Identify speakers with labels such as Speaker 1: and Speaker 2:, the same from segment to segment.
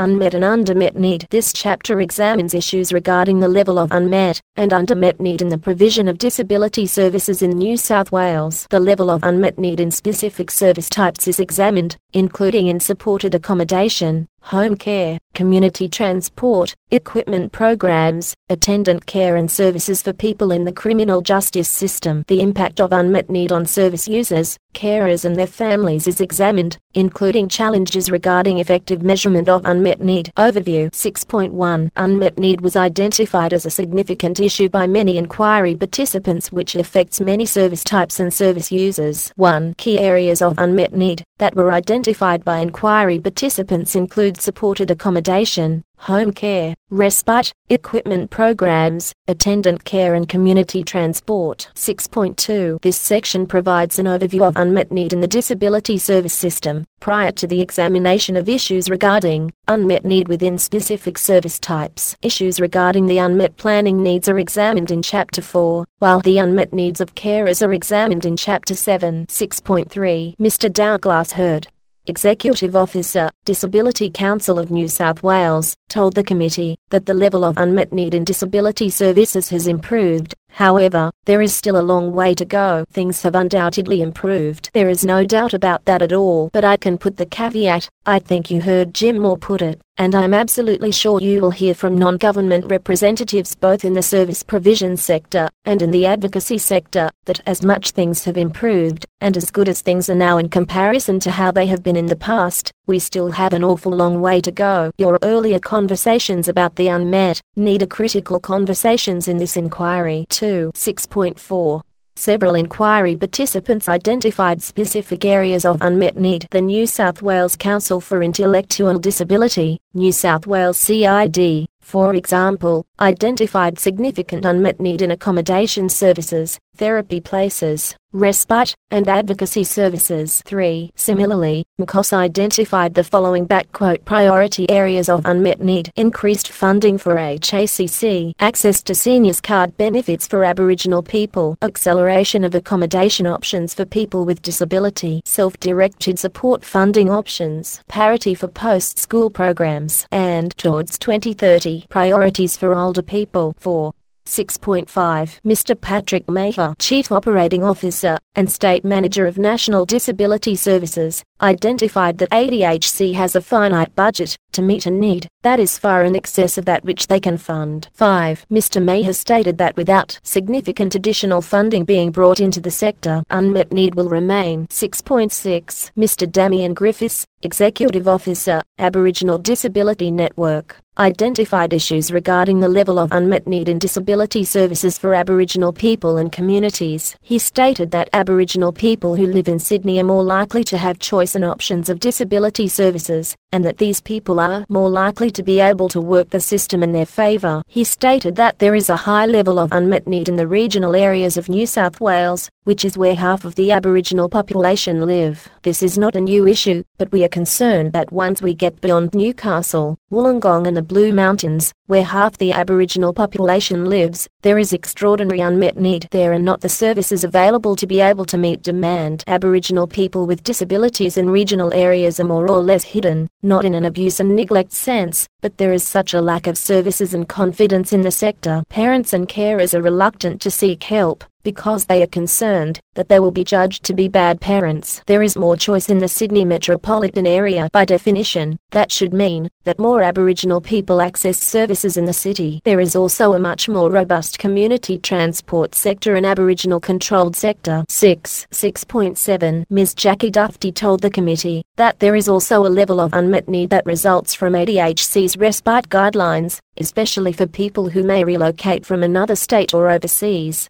Speaker 1: Unmet and undermet need. This chapter examines issues regarding the level of unmet and undermet need in the provision of disability services in New South Wales. The level of unmet need in specific service types is examined, including in supported accommodation, home care, community transport, equipment programs, attendant care and services for people in the criminal justice system. The impact of unmet need on service users, carers and their families is examined, including challenges regarding effective measurement of unmet need. Overview 6.1 Unmet need was identified as a significant issue by many inquiry participants which affects many service types and service users. 1. Key areas of unmet need that were identified by inquiry participants include supported accommodation, home care, respite, equipment programs, attendant care and community transport. 6.2 This section provides an overview of unmet need in the disability service system, prior to the examination of issues regarding unmet need within specific service types. Issues regarding the unmet planning needs are examined in Chapter 4, while the unmet needs of carers are examined in Chapter 7. 6.3 Mr. Douglas Hurd, Executive Officer, Disability Council of New South Wales, told the committee that the level of unmet need in disability services has improved. However, there is still a long way to go. Things have undoubtedly improved. There is no doubt about that at all. But I can put the caveat, I think you heard Jim Moore put it, and I'm absolutely sure you will hear from non-government representatives both in the service provision sector and in the advocacy sector, that as much things have improved, and as good as things are now in comparison to how they have been in the past, we still have an awful long way to go. Your earlier conversations about the unmet need are critical conversations in this inquiry. 6.4 Several inquiry participants identified specific areas of unmet need. The New South Wales Council for Intellectual Disability, New South Wales CID, for example, identified significant unmet need in accommodation services, therapy places, respite, and advocacy services. 3. Similarly, MCOS identified the following priority areas of unmet need: increased funding for HACC, access to seniors card benefits for Aboriginal people, acceleration of accommodation options for people with disability, self-directed support funding options, parity for post-school programs, and towards 2030, priorities for older people. 4. 6.5 Mr. Patrick Maher, Chief Operating Officer and State Manager of National Disability Services, identified that ADHC has a finite budget to meet a need that is far in excess of that which they can fund. 5. Mr. Maher stated that without significant additional funding being brought into the sector, unmet need will remain. 6.6 Mr. Damien Griffiths, Executive Officer, Aboriginal Disability Network, identified issues regarding the level of unmet need in disability services for Aboriginal people and communities. He stated that Aboriginal people who live in Sydney are more likely to have choice and options of disability services, and that these people are more likely to be able to work the system in their favour. He stated that there is a high level of unmet need in the regional areas of New South Wales, which is where half of the Aboriginal population live. This is not a new issue, but we are concerned that once we get beyond Newcastle, Wollongong and the Blue Mountains, where half the Aboriginal population lives, there is extraordinary unmet need. There are not the services available to be able to meet demand. Aboriginal people with disabilities in regional areas are more or less hidden, not in an abuse and neglect sense, but there is such a lack of services and confidence in the sector. Parents and carers are reluctant to seek help, because they are concerned that they will be judged to be bad parents. There is more choice in the Sydney metropolitan area. By definition, that should mean that more Aboriginal people access services in the city. There is also a much more robust community transport sector and Aboriginal controlled sector. 6.7 Ms. Jackie Dufty told the committee that there is also a level of unmet need that results from ADHC's respite guidelines, especially for people who may relocate from another state or overseas.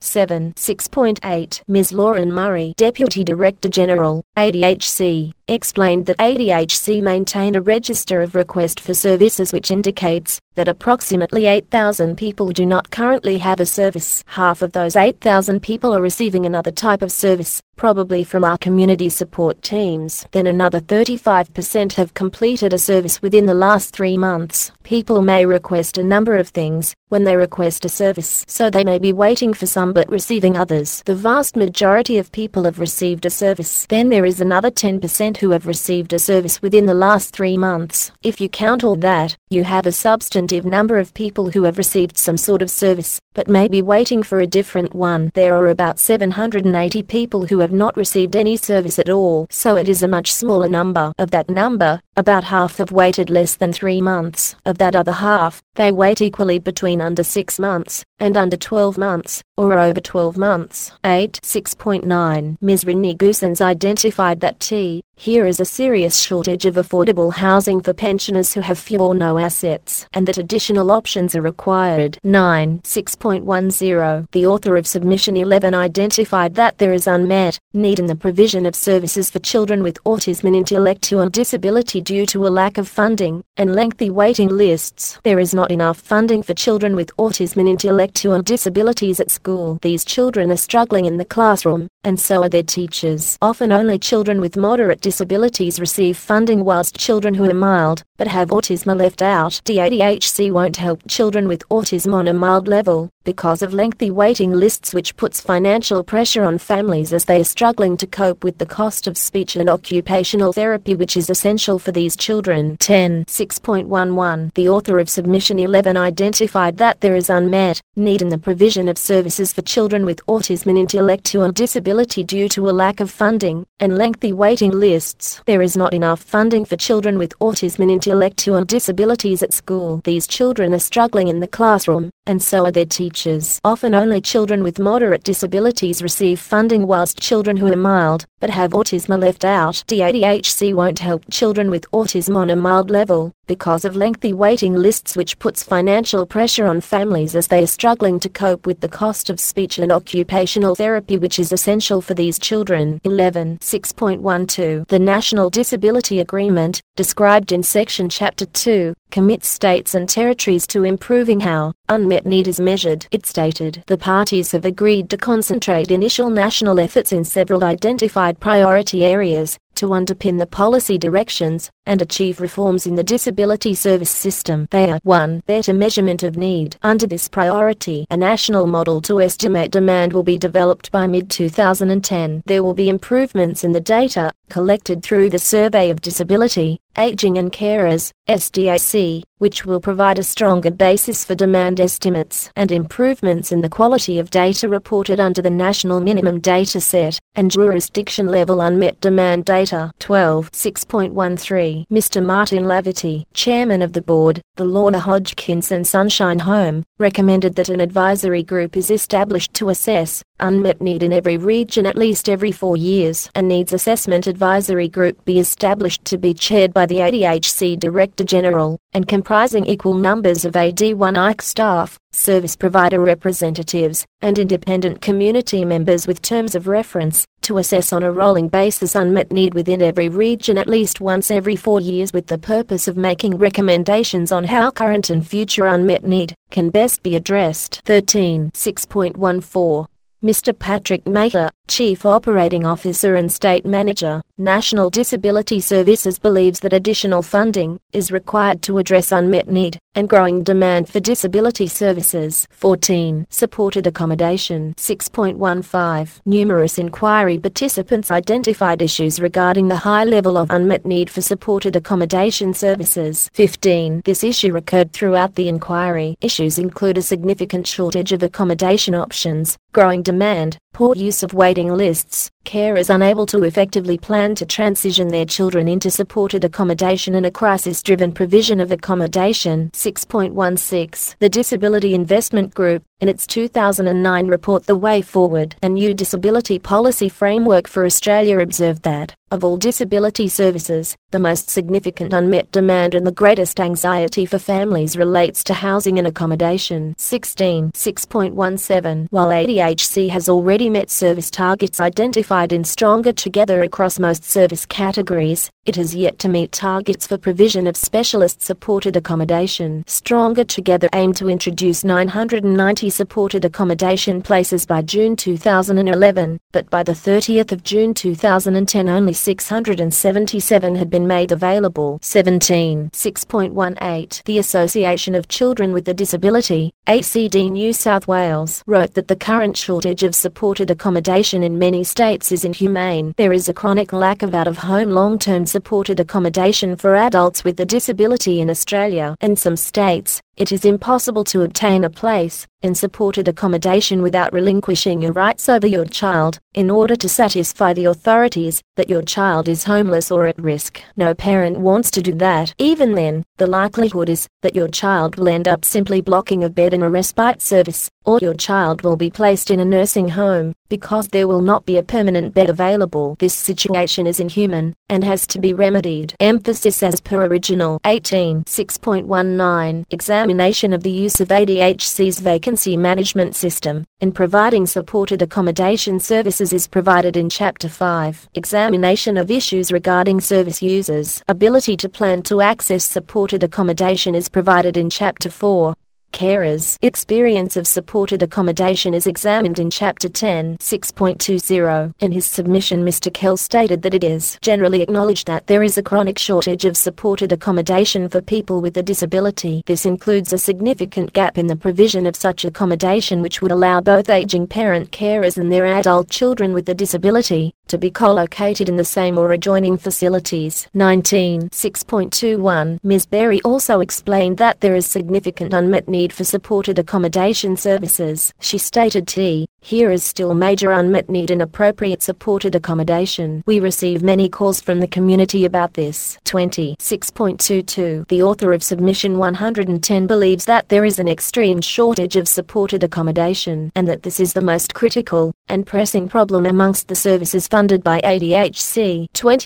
Speaker 1: 6.8 Ms. Lauren Murray, Deputy Director General, ADHC, explained that ADHC maintain a register of request for services which indicates that approximately 8,000 people do not currently have a service. Half of those 8,000 people are receiving another type of service, probably from our community support teams. Then another 35% have completed a service within the last 3 months. People may request a number of things when they request a service, so they may be waiting for some but receiving others. The vast majority of people have received a service. Then there is another 10% who have received a service within the last 3 months. If you count all that, you have a substantive number of people who have received some sort of service, but may be waiting for a different one. There are about 780 people who have not received any service at all, so it is a much smaller number. Of that number, about half have waited less than 3 months. Of that other half, they wait equally between under 6 months and under 12 months, or over 12 months. 6.9. Ms. Rini Goossens identified that here is a serious shortage of affordable housing for pensioners who have few or no assets, and that additional options are required. 6.10. The author of Submission 11 identified that there is unmet need in the provision of services for children with autism and intellectual disability due to a lack of funding and lengthy waiting lists. There is not enough funding for children with autism and intellectual disabilities at school. These children are struggling in the classroom, and so are their teachers. Often only children with moderate disabilities receive funding, whilst children who are mild but have autism are left out. ADHC won't help children with autism on a mild level because of lengthy waiting lists, which puts financial pressure on families as they are struggling to cope with the cost of speech and occupational therapy, which is essential for these children. 6.11. The author of Submission 11 identified that there is unmet need in the provision of services for children with autism and intellectual disability due to a lack of funding and lengthy waiting lists. There is not enough funding for children with autism and intellectual disabilities at school. These children are struggling in the classroom, and so are their teachers. Often only children with moderate disabilities receive funding, whilst children who are mild but have autism are left out. ADHC won't help children with autism on a mild level because of lengthy waiting lists, which puts financial pressure on families as they are struggling to cope with the cost of speech and occupational therapy, which is essential for these children. 6.12. The National Disability Agreement, described in Section Chapter 2, commits states and territories to improving how unmet need is measured. It stated, the parties have agreed to concentrate initial national efforts in several identified priority areas to underpin the policy directions and achieve reforms in the disability service system. They are: 1. Better measurement of need. Under this priority, a national model to estimate demand will be developed by mid-2010. There will be improvements in the data collected through the Survey of Disability, Aging and Carers, SDAC, which will provide a stronger basis for demand estimates, and improvements in the quality of data reported under the National Minimum Data Set and jurisdiction-level unmet demand data. 6.13. Mr. Martin Laverty, chairman of the board, the Lorna Hodgkins and Sunshine Home, recommended that an advisory group is established to assess unmet need in every region at least every 4 years. A needs assessment advisory group be established to be chaired by the ADHC Director General, and comprising equal numbers of AD1IC staff, service provider representatives, and independent community members with terms of reference, to assess on a rolling basis unmet need within every region at least once every 4 years, with the purpose of making recommendations on how current and future unmet need can best be addressed. 6.14. Mr. Patrick Mather, Chief Operating Officer and State Manager, National Disability Services, believes that additional funding is required to address unmet need and growing demand for disability services. 14. Supported accommodation. 6.15. Numerous inquiry participants identified issues regarding the high level of unmet need for supported accommodation services. 15. This issue recurred throughout the inquiry. Issues include a significant shortage of accommodation options, growing demand, poor use of waiting lists, carers unable to effectively plan to transition their children into supported accommodation, and a crisis-driven provision of accommodation. 6.16. The Disability Investment Group, in its 2009 report The Way Forward, a new disability policy framework for Australia, observed that, of all disability services, the most significant unmet demand and the greatest anxiety for families relates to housing and accommodation. 6.17. While ADHC has already met service targets identified identified in Stronger Together across most service categories, it has yet to meet targets for provision of specialist-supported accommodation. Stronger Together aimed to introduce 990 supported accommodation places by June 2011, but by the 30th of June 2010 only 677 had been made available. 6.18 The Association of Children with a Disability, ACD New South Wales, wrote that the current shortage of supported accommodation in many states is inhumane. There is a chronic lack of out-of-home long-term supported accommodation for adults with a disability in Australia. In some states, it is impossible to obtain a place in supported accommodation without relinquishing your rights over your child, in order to satisfy the authorities that your child is homeless or at risk. No parent wants to do that. Even then, the likelihood is that your child will end up simply blocking a bed in a respite service, or your child will be placed in a nursing home, because there will not be a permanent bed available. This situation is inhuman, and has to be remedied. Emphasis as per original. 6.19 Examination of the use of ADHC's vacancy management system in providing supported accommodation services is provided in Chapter 5. Examination of issues regarding service users' ability to plan to access supported accommodation is provided in Chapter 4. Carers' experience of supported accommodation is examined in Chapter 10. 6.20 In his submission, Mr. Kell stated that it is generally acknowledged that there is a chronic shortage of supported accommodation for people with a disability. This includes a significant gap in the provision of such accommodation which would allow both aging parent carers and their adult children with a disability to be co-located in the same or adjoining facilities. 6.21 Ms. Berry also explained that there is significant unmet need for supported accommodation services. She stated here is still major unmet need in appropriate supported accommodation. We receive many calls from the community about this. 6.22 The author of submission 110 believes that there is an extreme shortage of supported accommodation, and that this is the most critical and pressing problem amongst the services funded by ADHC.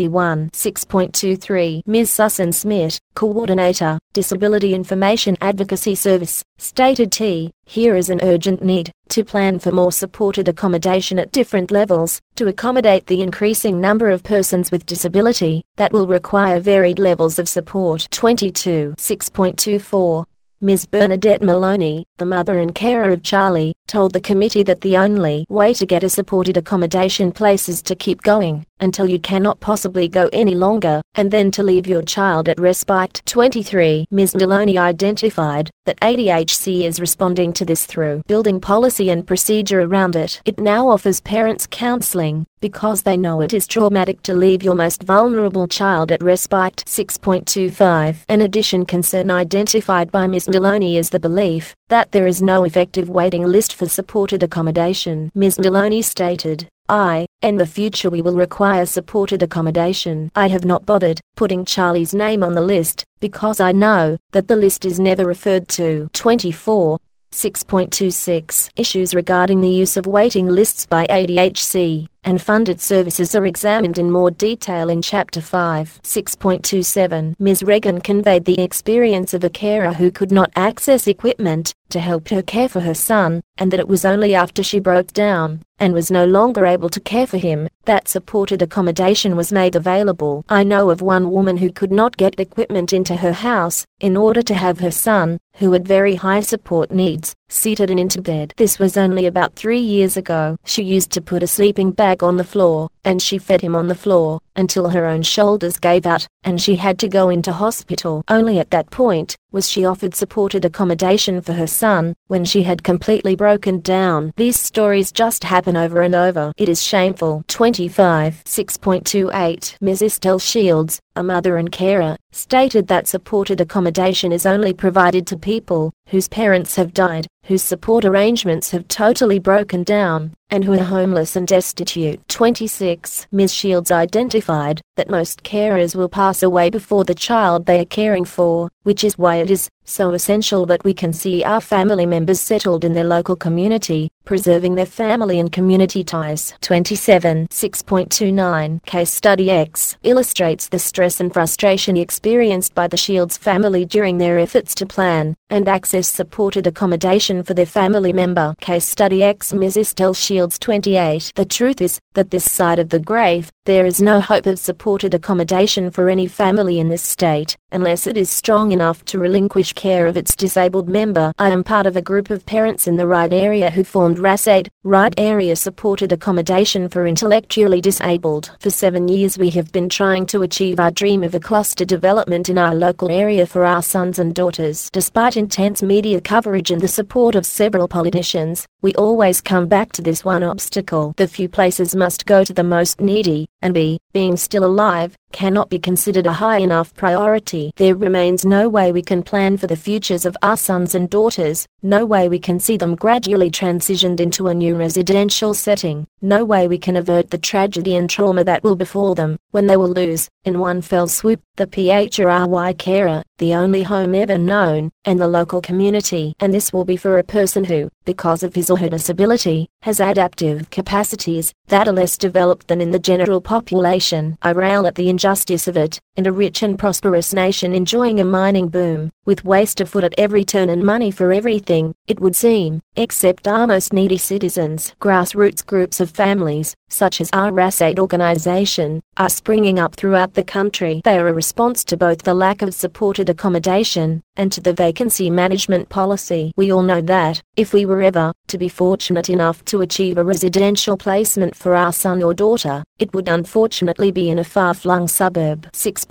Speaker 1: 6.23 Ms. Susan Smith, Coordinator, Disability Information Advocacy Service, stated here is an urgent need to plan for more supported accommodation at different levels, to accommodate the increasing number of persons with disability that will require varied levels of support. 6.24 Ms. Bernadette Maloney, the mother and carer of Charlie, told the committee that the only way to get a supported accommodation place is to keep going until you cannot possibly go any longer, and then to leave your child at respite. 23 Ms. Maloney identified that ADHC is responding to this through building policy and procedure around it. It now offers parents counseling, because they know it is traumatic to leave your most vulnerable child at respite. 6.25 An addition concern identified by Ms. Maloney is the belief that there is no effective waiting list for supported accommodation. Ms. Maloney stated, in the future we will require supported accommodation. I have not bothered putting Charlie's name on the list, because I know that the list is never referred to. 24 6.26 Issues regarding the use of waiting lists by ADHC and funded services are examined in more detail in Chapter 5. 6.27 Ms. Regan conveyed the experience of a carer who could not access equipment to help her care for her son, and that it was only after she broke down and was no longer able to care for him that supported accommodation was made available. I know of one woman who could not get equipment into her house in order to have her son, who had very high support needs, seated and into bed. This was only about 3 years ago. She used to put a sleeping bag on the floor, and she fed him on the floor until her own shoulders gave out, and she had to go into hospital. Only at that point was she offered supported accommodation for her son, when she had completely broken down. These stories just happen over and over. It is shameful. 25 6.28 Ms. Estelle Shields, a mother and carer, stated that supported accommodation is only provided to people whose parents have died, whose support arrangements have totally broken down, and who are homeless and destitute. 26 Ms. Shields identified that most carers will pass away before the child they are caring for, which is why it is so essential that we can see our family members settled in their local community, preserving their family and community ties. 27 6.29 Case Study X illustrates the stress stress and frustration experienced by the Shields family during their efforts to plan and access supported accommodation for their family member. Case study ex Mrs. Estelle Shields 28. The truth is that this side of the grave, there is no hope of supported accommodation for any family in this state, unless it is strong enough to relinquish care of its disabled member. I am part of a group of parents in the Ryde area who formed RASAID, Ryde Area Supported Accommodation for Intellectually Disabled. For 7 years we have been trying to achieve our dream of a cluster development in our local area for our sons and daughters. Despite intense media coverage and the support of several politicians, we always come back to this one obstacle. The few places must go to the most needy, and being still alive, cannot be considered a high enough priority. There remains no way we can plan for the futures of our sons and daughters, no way we can see them gradually transitioned into a new residential setting, no way we can avert the tragedy and trauma that will befall them, when they will lose, in one fell swoop, the PHRY carer, the only home ever known, and the local community. And this will be for a person who, because of his or her disability, has adaptive capacities that are less developed than in the general population. I rail at the injustice of it, in a rich and prosperous nation enjoying a mining boom, with waste afoot at every turn and money for everything, it would seem, except our most needy citizens. Grassroots groups of families, such as our RASAID organization, are springing up throughout the country. They are a response to both the lack of supported accommodation, and to the vacancy management policy. We all know that, if we were ever to be fortunate enough to achieve a residential placement for our son or daughter, it would unfortunately be in a far-flung suburb.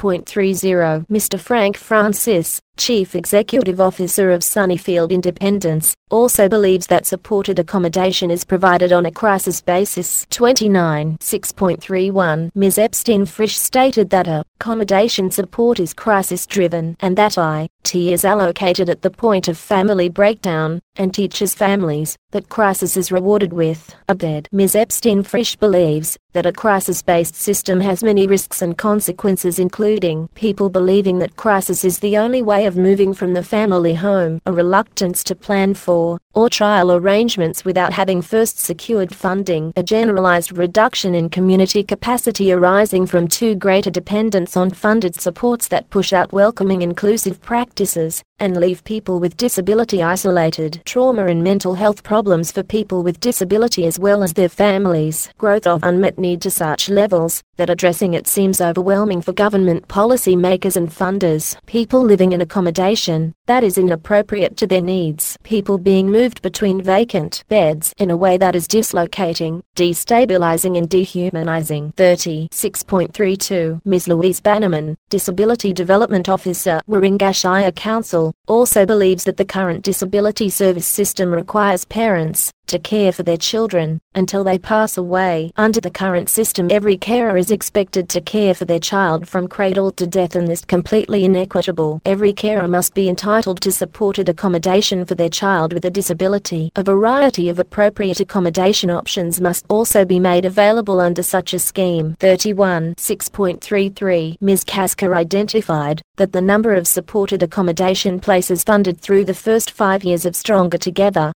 Speaker 1: 6.30 Mr. Frank Francis, Chief Executive Officer of Sunnyfield Independence, also believes that supported accommodation is provided on a crisis basis. 29. 6.31 Ms. Epstein-Frisch stated that accommodation support is crisis-driven and that IT is allocated at the point of family breakdown, and teaches families that crisis is rewarded with a bed. Ms. Epstein-Frisch believes that a crisis-based system has many risks and consequences, including people believing that crisis is the only way of moving from the family home, a reluctance to plan for or trial arrangements without having first secured funding, a generalized reduction in community capacity arising from too great a dependence on funded supports that push out welcoming inclusive practices, and leave people with disability isolated, trauma and mental health problems for people with disability as well as their families, growth of unmet need to such levels that addressing it seems overwhelming for government policy makers and funders, people living in accommodation that is inappropriate to their needs, people being moved between vacant beds in a way that is dislocating, destabilizing and dehumanizing. 36.32 Ms. Louise Bannerman, Disability Development Officer, Warringah Shire Council, also believes that the current disability service system requires parents to care for their children until they pass away. Under the current system, every carer is expected to care for their child from cradle to death, and this is completely inequitable. Every carer must be entitled to supported accommodation for their child with a disability. A variety of appropriate accommodation options must also be made available under such a scheme. 31. 6.33 Ms. Kasker identified that the number of supported accommodation places funded through the first 5 years of Stronger Together,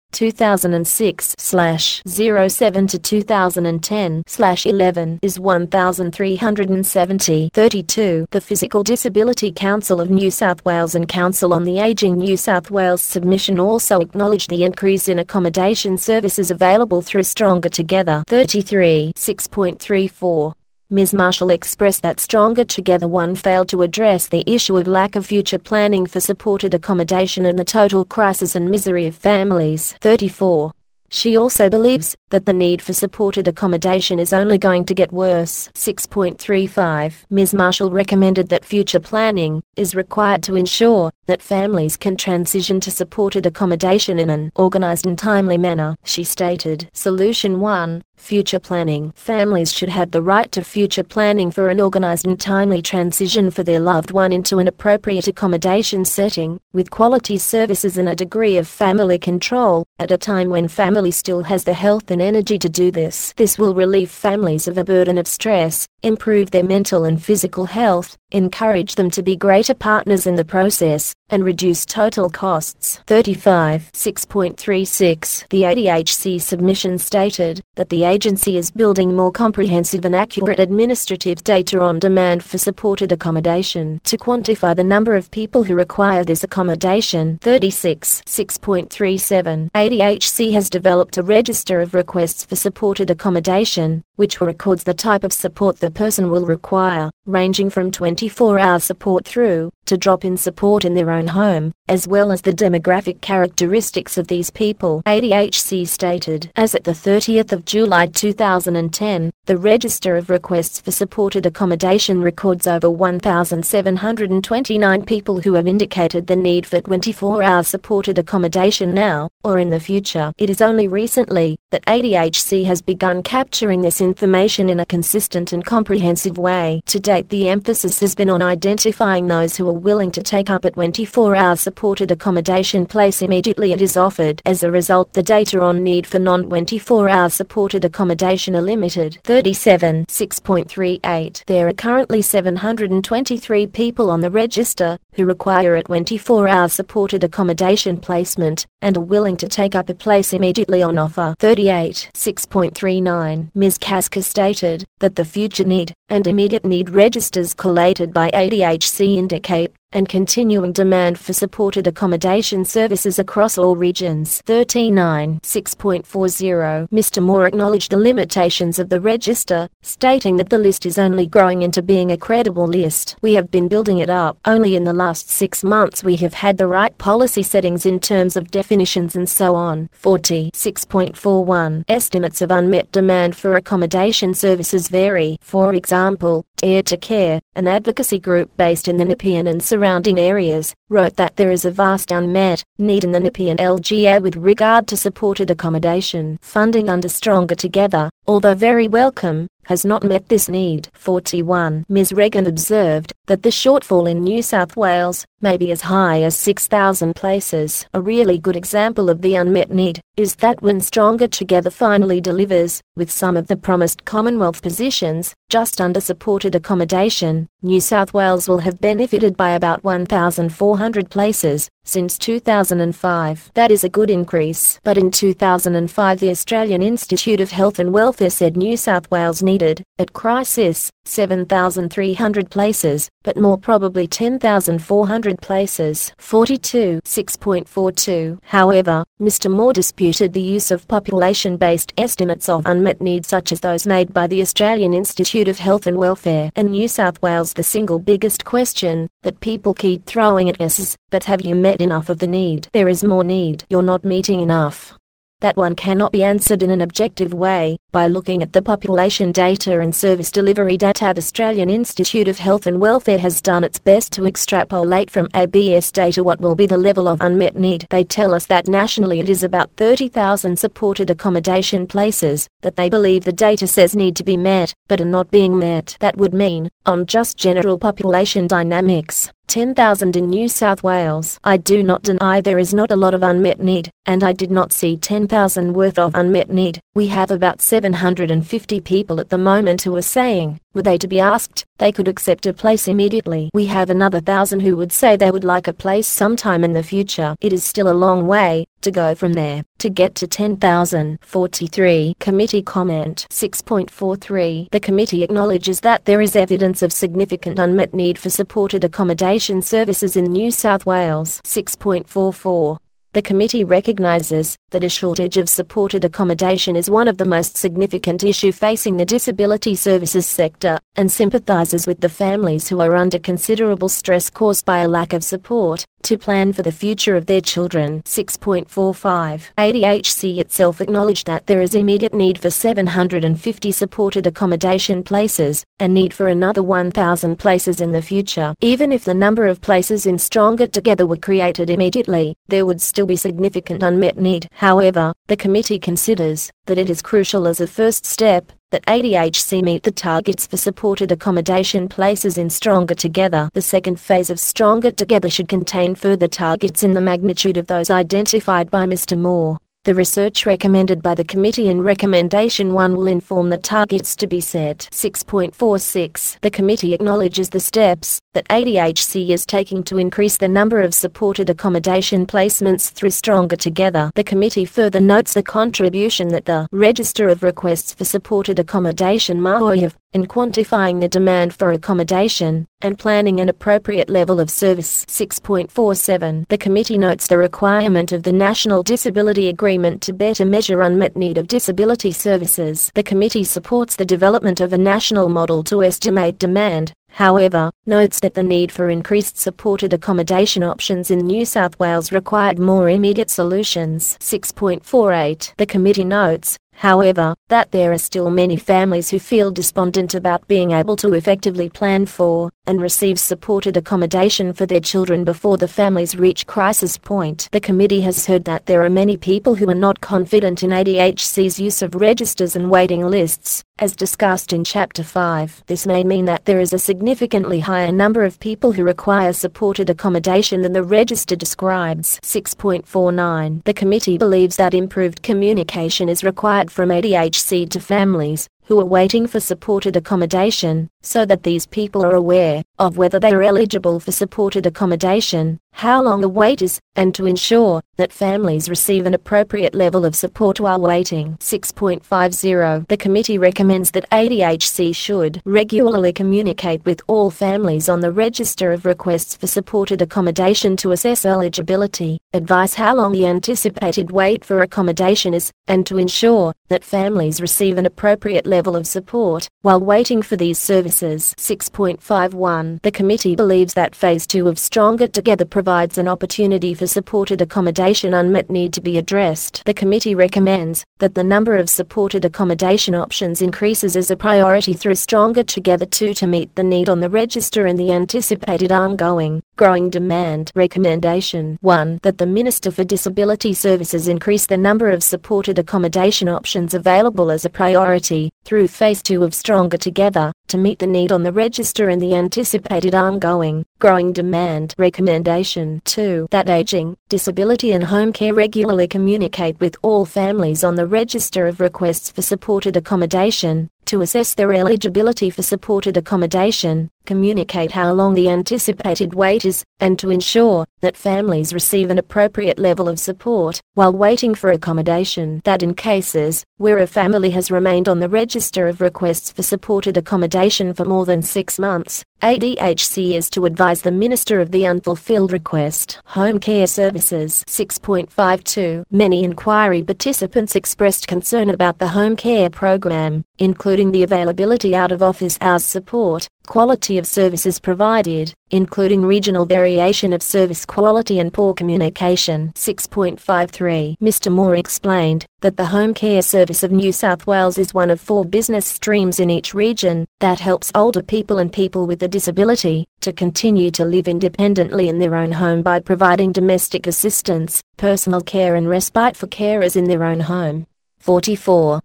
Speaker 1: 2006/07 to 2010/11 is 1,370. 32. The Physical Disability Council of New South Wales and Council on the Ageing New South Wales submission also acknowledged the increase in accommodation services available through Stronger Together. 33. 6.34 Ms. Marshall expressed that Stronger Together 1 failed to address the issue of lack of future planning for supported accommodation and the total crisis and misery of families. 34. She also believes that the need for supported accommodation is only going to get worse. 6.35 Ms. Marshall recommended that future planning is required to ensure that families can transition to supported accommodation in an organized and timely manner. She stated, Solution 1. Future planning. Families should have the right to future planning for an organized and timely transition for their loved one into an appropriate accommodation setting, with quality services and a degree of family control, at a time when family still has the health and energy to do this. This will relieve families of a burden of stress, improve their mental and physical health, encourage them to be greater partners in the process, and reduce total costs. 35. 6.36. The ADHC submission stated that the agency is building more comprehensive and accurate administrative data on demand for supported accommodation to quantify the number of people who require this accommodation. 36. 6.37. ADHC has developed a register of requests for supported accommodation, which records the type of support the person will require, ranging from 24-hour support through to drop-in support in their own home, as well as the demographic characteristics of these people. ADHC stated, as at the 30th of July 2010, the Register of Requests for Supported Accommodation records over 1,729 people who have indicated the need for 24-hour supported accommodation now, or in the future. It is only recently that ADHC has begun capturing this information in a consistent and comprehensive way. To date, the emphasis has been on identifying those who are willing to take up a 24-hour supported accommodation place immediately it is offered. As a result, the data on need for non-24-hour supported accommodation are limited. 37. 6.38. There are currently 723 people on the register who require a 24-hour supported accommodation placement and are willing to take up a place immediately on offer. 38. 6.39. Ms. Kaska stated that the future need and immediate need registers collated by ADHC indicate and continuing demand for supported accommodation services across all regions. 39. 6.40. Mr. Moore acknowledged the limitations of the register, stating that the list is only growing into being a credible list. We have been building it up. Only in the last 6 months we have had the right policy settings in terms of definitions and so on. 40. 6.41. Estimates of unmet demand for accommodation services vary. For example, Dare to Care, an advocacy group based in the Nepean and surrounding areas, wrote that there is a vast unmet need in the Nepean LGA with regard to supported accommodation. Funding under Stronger Together, although very welcome, has not met this need. 41. Ms. Regan observed that the shortfall in New South Wales may be as high as 6,000 places. A really good example of the unmet need is that when Stronger Together finally delivers, with some of the promised Commonwealth positions just under supported accommodation, New South Wales will have benefited by about 1,400 places since 2005. That is a good increase. But in 2005 the Australian Institute of Health and Welfare said New South Wales needed, at crisis, 7,300 places, but more probably 10,400 places. 42. 6.42. However, Mr. Moore disputed the use of population-based estimates of unmet needs such as those made by the Australian Institute of Health and Welfare and New South Wales. The single biggest question that people keep throwing at us is, but have you met enough of the need? There is more need. You're not meeting enough. That one cannot be answered in an objective way by looking at the population data and service delivery data. The Australian Institute of Health and Welfare has done its best to extrapolate from ABS data what will be the level of unmet need. They tell us that nationally it is about 30,000 supported accommodation places that they believe the data says need to be met, but are not being met. That would mean, on just general population dynamics, 10,000 in New South Wales. I do not deny there is not a lot of unmet need, and I did not see 10,000 worth of unmet need. We have about 750 people at the moment who are saying, were they to be asked, they could accept a place immediately. We have another 1,000 who would say they would like a place sometime in the future. It is still a long way to go from there to get to 10,000. 43. Committee comment. 6.43. The committee acknowledges that there is evidence of significant unmet need for supported accommodation services in New South Wales. 6.44. The committee recognizes that a shortage of supported accommodation is one of the most significant issues facing the disability services sector, and sympathizes with the families who are under considerable stress caused by a lack of support to plan for the future of their children. 6.45. ADHC itself acknowledged that there is immediate need for 750 supported accommodation places, and need for another 1,000 places in the future. Even if the number of places in Stronger Together were created immediately, there would still be significant unmet need. However, the committee considers that it is crucial as a first step that ADHC meet the targets for supported accommodation places in Stronger Together. The second phase of Stronger Together should contain further targets in the magnitude of those identified by Mr. Moore. The research recommended by the committee in Recommendation 1 will inform the targets to be set. 6.46. The committee acknowledges the steps that ADHC is taking to increase the number of supported accommodation placements through Stronger Together. The committee further notes the contribution that the Register of Requests for Supported Accommodation (MAOI) in quantifying the demand for accommodation and planning an appropriate level of service. 6.47. The committee notes the requirement of the National Disability Agreement to better measure unmet need of disability services. The committee supports the development of a national model to estimate demand, however, notes that the need for increased supported accommodation options in New South Wales required more immediate solutions. 6.48. The committee notes, however, that there are still many families who feel despondent about being able to effectively plan for and receive supported accommodation for their children before the families reach crisis point. The committee has heard that there are many people who are not confident in ADHC's use of registers and waiting lists, as discussed in Chapter 5. This may mean that there is a significantly higher number of people who require supported accommodation than the register describes. 6.49. The committee believes that improved communication is required from ADHC to families who are waiting for supported accommodation, so that these people are aware of whether they are eligible for supported accommodation, how long the wait is, and to ensure that families receive an appropriate level of support while waiting. 6.50. The committee recommends that ADHC should regularly communicate with all families on the Register of Requests for Supported Accommodation to assess eligibility, advise how long the anticipated wait for accommodation is, and to ensure that families receive an appropriate level of support while waiting for these services. 6.51. The committee believes that Phase 2 of Stronger Together provides an opportunity for supported accommodation unmet need to be addressed. The committee recommends that the number of supported accommodation options increases as a priority through Stronger Together 2 to meet the need on the register and the anticipated ongoing, growing demand. Recommendation 1. That the Minister for Disability Services increase the number of supported accommodation options available as a priority through Phase 2 of Stronger Together to meet the need on the register and the anticipated ongoing, growing demand. Recommendation 2. That Aging, Disability and Home Care regularly communicate with all families on the Register of Requests for Supported Accommodation to assess their eligibility for supported accommodation, communicate how long the anticipated wait is, and to ensure that families receive an appropriate level of support while waiting for accommodation. That in cases where a family has remained on the Register of Requests for Supported Accommodation for more than 6 months, ADHC is to advise the Minister of the unfulfilled request. Home Care Services. 6.52. Many inquiry participants expressed concern about the home care program, including the availability out-of-office hours support, quality of services provided, including regional variation of service quality and poor communication. 6.53. Mr. Moore explained that the Home Care Service of New South Wales is one of 4 business streams in each region that helps older people and people with a disability to continue to live independently in their own home by providing domestic assistance, personal care and respite for carers in their own home. 44.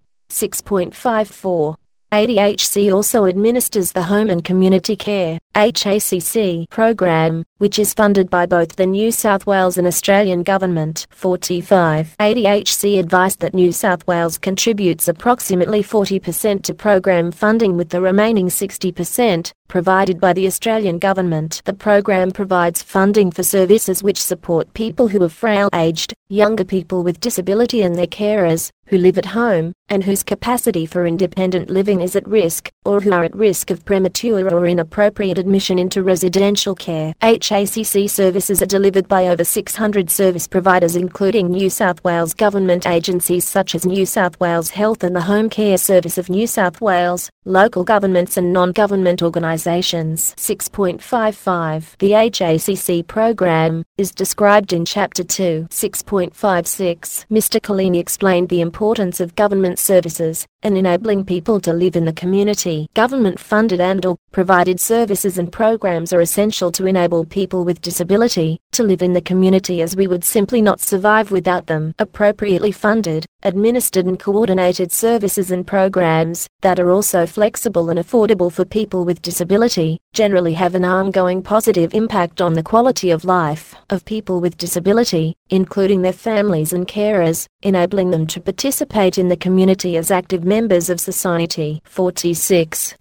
Speaker 1: 6.54. ADHC also administers the Home and Community Care (HACC) program, which is funded by both the New South Wales and Australian government. 45. ADHC advised that New South Wales contributes approximately 40% to program funding, with the remaining 60% provided by the Australian government. The program provides funding for services which support people who are frail-aged, younger people with disability and their carers, who live at home, and whose capacity for independent living is at risk, or who are at risk of premature or inappropriate admission into residential care. HACC services are delivered by over 600 service providers, including New South Wales government agencies such as New South Wales Health and the Home Care Service of New South Wales, local governments and non-government organisations. 6.55. The HACC program is described in Chapter 2. 6.56. Mr. Collini explained the importance of government services and enabling people to live in the community. Government-funded and/or provided services and programs are essential to enable people with disability to live in the community, as we would simply not survive without them. Appropriately funded, administered and coordinated services and programs that are also flexible and affordable for people with disability generally have an ongoing positive impact on the quality of life of people with disability, including their families and carers, enabling them to participate in the community as active members of society. 46.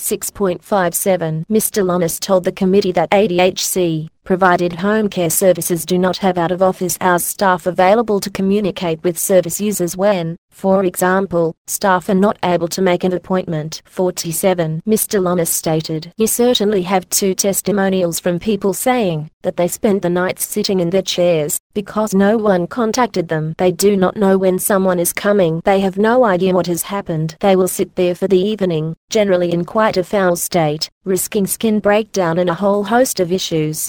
Speaker 1: 6.57. Mr. Lomas told the committee that ADHC provided home care services do not have out-of-office hours staff available to communicate with service users when, for example, staff are not able to make an appointment. 47. Mr. Lomas stated, "You certainly have two testimonials from people saying that they spent the nights sitting in their chairs because no one contacted them. They do not know when someone is coming. They have no idea what has happened. They will sit there for the evening, generally in quite a foul state, risking skin breakdown and a whole host of issues."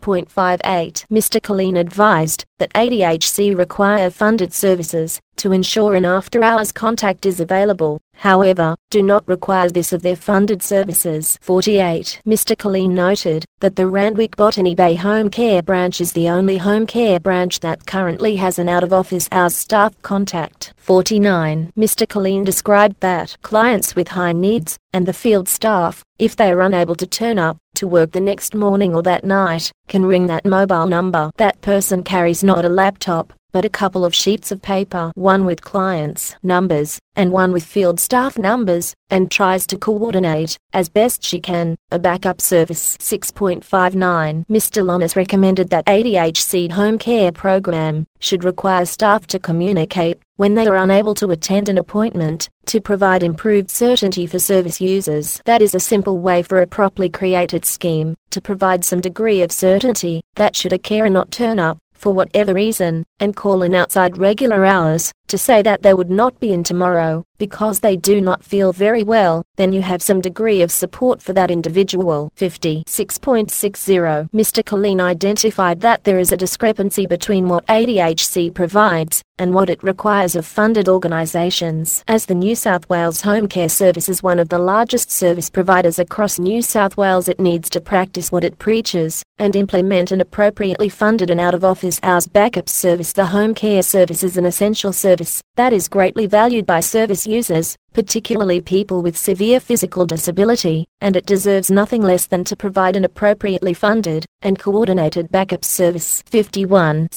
Speaker 1: 6.58. Mr. Colleen advised that ADHC require funded services to ensure an after-hours contact is available, however, do not require this of their funded services. 48. Mr. Colleen noted that the Randwick Botany Bay Home Care Branch is the only home care branch that currently has an out-of-office hours staff contact. 49. Mr. Colleen described that clients with high needs and the field staff, if they are unable to turn up to work the next morning or that night, can ring that mobile number. That person carries not a laptop, but a couple of sheets of paper, one with clients' numbers and one with field staff numbers, and tries to coordinate, as best she can, a backup service. 6.59. Mr. Lomas recommended that ADHC home care program should require staff to communicate when they are unable to attend an appointment, to provide improved certainty for service users. That is a simple way for a properly created scheme to provide some degree of certainty that should a carer not turn up for whatever reason, and call in outside regular hours, to say that they would not be in tomorrow, because they do not feel very well, then you have some degree of support for that individual. 50. 6.60. Mr. Colleen identified that there is a discrepancy between what ADHC provides and what it requires of funded organisations. As the New South Wales Home Care Service is one of the largest service providers across New South Wales, it needs to practice what it preaches and implement an appropriately funded and out-of-office hours backup service. The home care service is an essential service that is greatly valued by service users, particularly people with severe physical disability, and it deserves nothing less than to provide an appropriately funded and coordinated backup service. 51.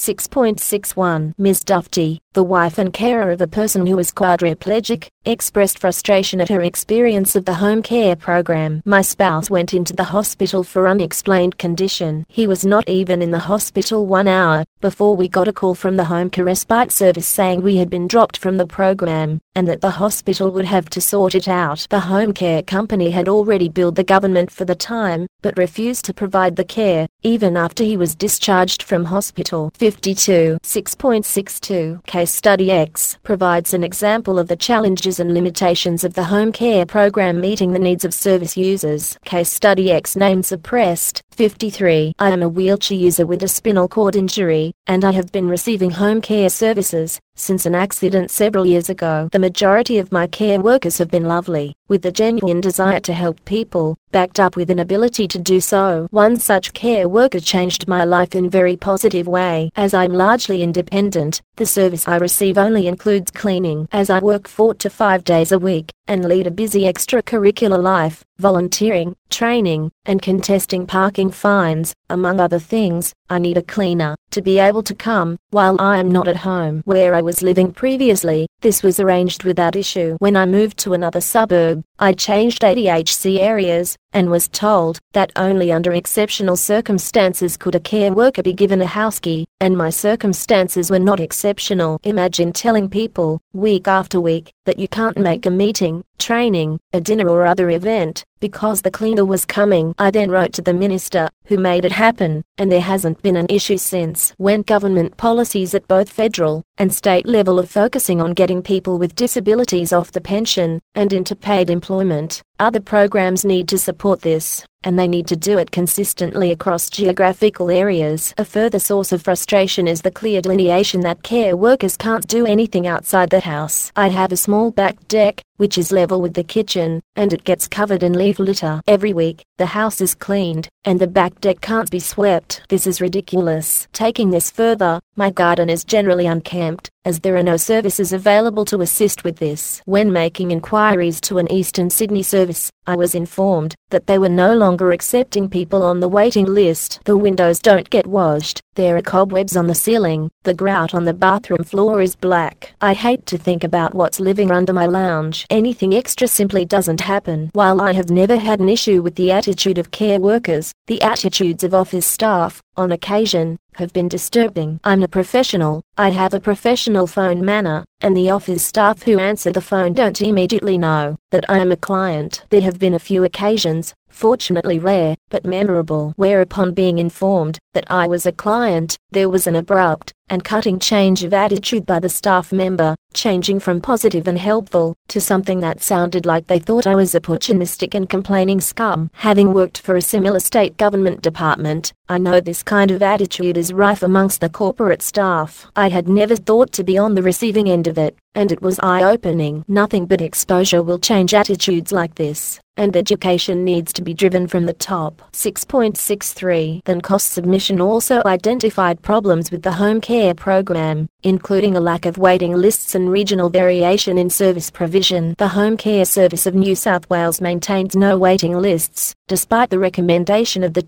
Speaker 1: 6.61. Ms. Dufty, the wife and carer of a person who is quadriplegic, expressed frustration at her experience of the home care program. "My spouse went into the hospital for unexplained condition. He was not even in the hospital 1 hour before we got a call from the home care respite service saying we had been dropped from the program, and that the hospital would have to sort it out. The home care company had already billed the government for the time, but refused to provide the care, even after he was discharged from hospital." 52. 6.62. Case Study X provides an example of the challenges and limitations of the home care program meeting the needs of service users. Case Study X name suppressed. 53. I am a wheelchair user with a spinal cord injury, and I have been receiving home care services since an accident several years ago. The majority of my care workers have been lovely, with a genuine desire to help people, backed up with an ability to do so. One such care worker changed my life in a very positive way. As I'm largely independent, the service I receive only includes cleaning. As I work 4 to 5 days a week, and lead a busy extracurricular life, volunteering, training, and contesting parking fines, among other things, I need a cleaner to be able to come while I am not at home. Where I was living previously, this was arranged without issue. When I moved to another suburb, I changed ADHC areas, and was told that only under exceptional circumstances could a care worker be given a house key, and my circumstances were not exceptional. Imagine telling people, week after week, that you can't make a meeting, training, a dinner or other event, because the cleaner was coming. I then wrote to the minister, who made it happen, and there hasn't been an issue since. When government policies at both federal and state level are focusing on getting people with disabilities off the pension and into paid employment, Other programs need to support this, and they need to do it consistently across geographical areas. A further source of frustration is the clear delineation that care workers can't do anything outside the house. I have a small back deck, which is level with the kitchen, and it gets covered in leaf litter. Every week, the house is cleaned, and the back deck can't be swept. This is ridiculous. Taking this further, my garden is generally unkempt, as there are no services available to assist with this. When making inquiries to an Eastern Sydney service, I was informed that they were no longer accepting people on the waiting list. The windows don't get washed, there are cobwebs on the ceiling, the grout on the bathroom floor is black. I hate to think about what's living under my lounge. Anything extra simply doesn't happen. While I have never had an issue with the attitude of care workers, the attitudes of office staff, on occasion, have been disturbing. I'm a professional, I have a professional phone manner, and the office staff who answer the phone don't immediately know that I am a client. There have been a few occasions, fortunately rare, but memorable, where upon being informed that I was a client, there was an abrupt and cutting change of attitude by the staff member, changing from positive and helpful to something that sounded like they thought I was opportunistic and complaining scum. Having worked for a similar state government department, I know this kind of attitude is rife amongst the corporate staff. I had never thought to be on the receiving end of it, and it was eye-opening. Nothing but exposure will change attitudes like this, and education needs to be driven from the top. 6.63 Then Cost Submission also identified problems with the home care program, including a lack of waiting lists and regional variation in service provision. The Home Care Service of New South Wales maintains no waiting lists, despite the recommendation of the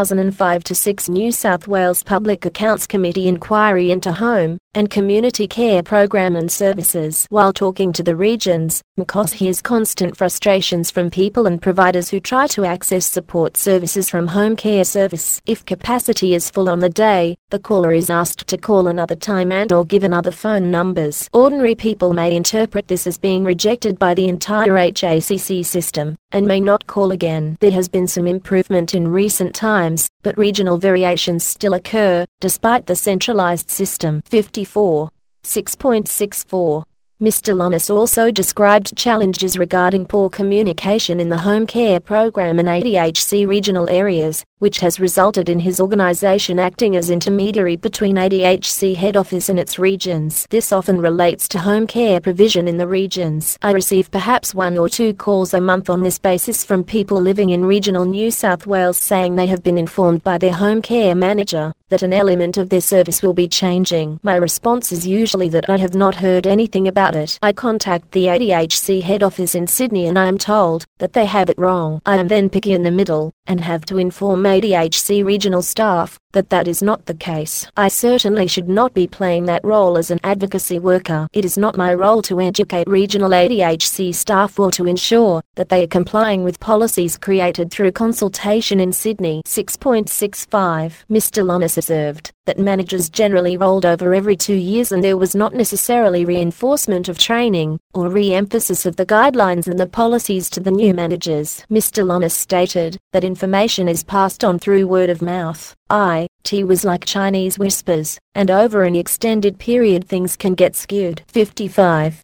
Speaker 1: 2005-6 New South Wales Public Accounts Committee inquiry into home and community care program and services. While talking to the regions, McCoss hears constant frustrations from people and providers who try to access support services from home care service. If capacity is full on the day, the caller is asked to call another time and/or given other phone numbers. Ordinary people may interpret this as being rejected by the entire HACC system, and may not call again. There has been some improvement in recent times, but regional variations still occur, despite the centralized system. 54. 6.64 Mr. Lomas also described challenges regarding poor communication in the home care program in ADHC regional areas, which has resulted in his organization acting as intermediary between ADHC head office and its regions. This often relates to home care provision in the regions. I receive perhaps 1 or 2 calls a month on this basis from people living in regional New South Wales saying they have been informed by their home care manager that an element of their service will be changing. My response is usually that I have not heard anything about it. I contact the ADHC head office in Sydney and I am told that they have it wrong. I am then picky in the middle, and have to inform ADHC regional staff that that is not the case. I certainly should not be playing that role as an advocacy worker. It is not my role to educate regional ADHC staff or to ensure that they are complying with policies created through consultation in Sydney. 6.65 Mr. Lomas observed that managers generally rolled over every 2 years and there was not necessarily reinforcement of training or re-emphasis of the guidelines and the policies to the new managers. Mr. Lomas stated that information is passed on through word of mouth. It was like Chinese whispers, and over an extended period things can get skewed. 55.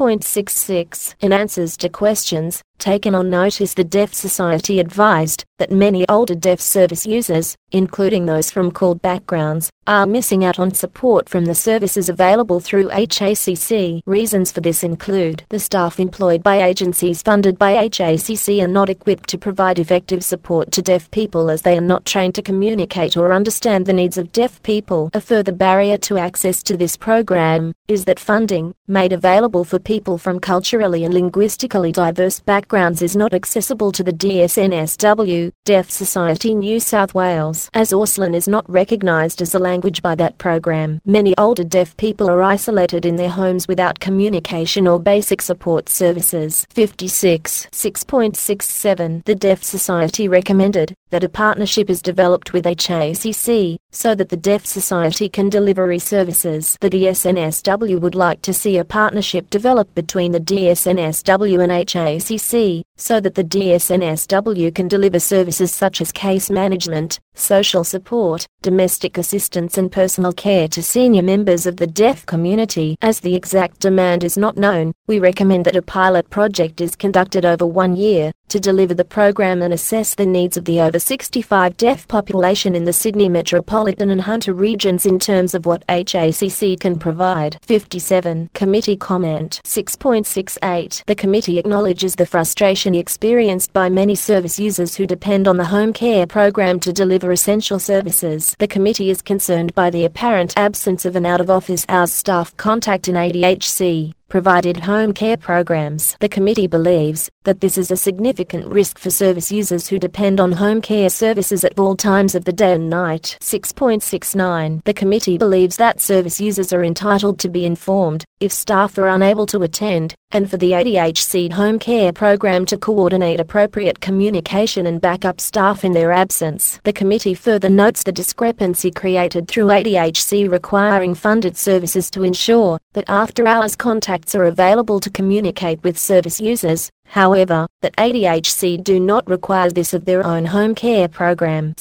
Speaker 1: 6.66 In answers to questions taken on notice, the Deaf Society advised that many older deaf service users, including those from called backgrounds, are missing out on support from the services available through HACC. Reasons for this include the staff employed by agencies funded by HACC are not equipped to provide effective support to deaf people as they are not trained to communicate or understand the needs of deaf people. A further barrier to access to this program is that funding, made available for people from culturally and linguistically diverse backgrounds, is not accessible to the DSNSW, Deaf Society New South Wales, as Auslan is not recognised as a language by that program. Many older deaf people are isolated in their homes without communication or basic support services. 56. 6.67 The Deaf Society recommended that a partnership is developed with HACC HACC, so that the Deaf Society can deliver services. The DSNSW would like to see a partnership develop between the DSNSW and HACC, so that the DSNSW can deliver services such as case management, social support, domestic assistance and personal care to senior members of the deaf community. As the exact demand is not known, we recommend that a pilot project is conducted over 1 year, to deliver the program and assess the needs of the over 65 deaf population in the Sydney metropolitan and Hunter regions in terms of what HACC can provide. 57. Committee comment. 6.68. The committee acknowledges the frustration experienced by many service users who depend on the home care program to deliver essential services. The committee is concerned by the apparent absence of an out-of-office hours staff contact in ADHC provided home care programs. The committee believes that this is a significant risk for service users who depend on home care services at all times of the day and night. 6.69. The committee believes that service users are entitled to be informed if staff are unable to attend, and for the ADHC home care program to coordinate appropriate communication and backup staff in their absence. The committee further notes the discrepancy created through ADHC requiring funded services to ensure that after-hours contacts are available to communicate with service users. However, that ADHC do not require this of their own home care program.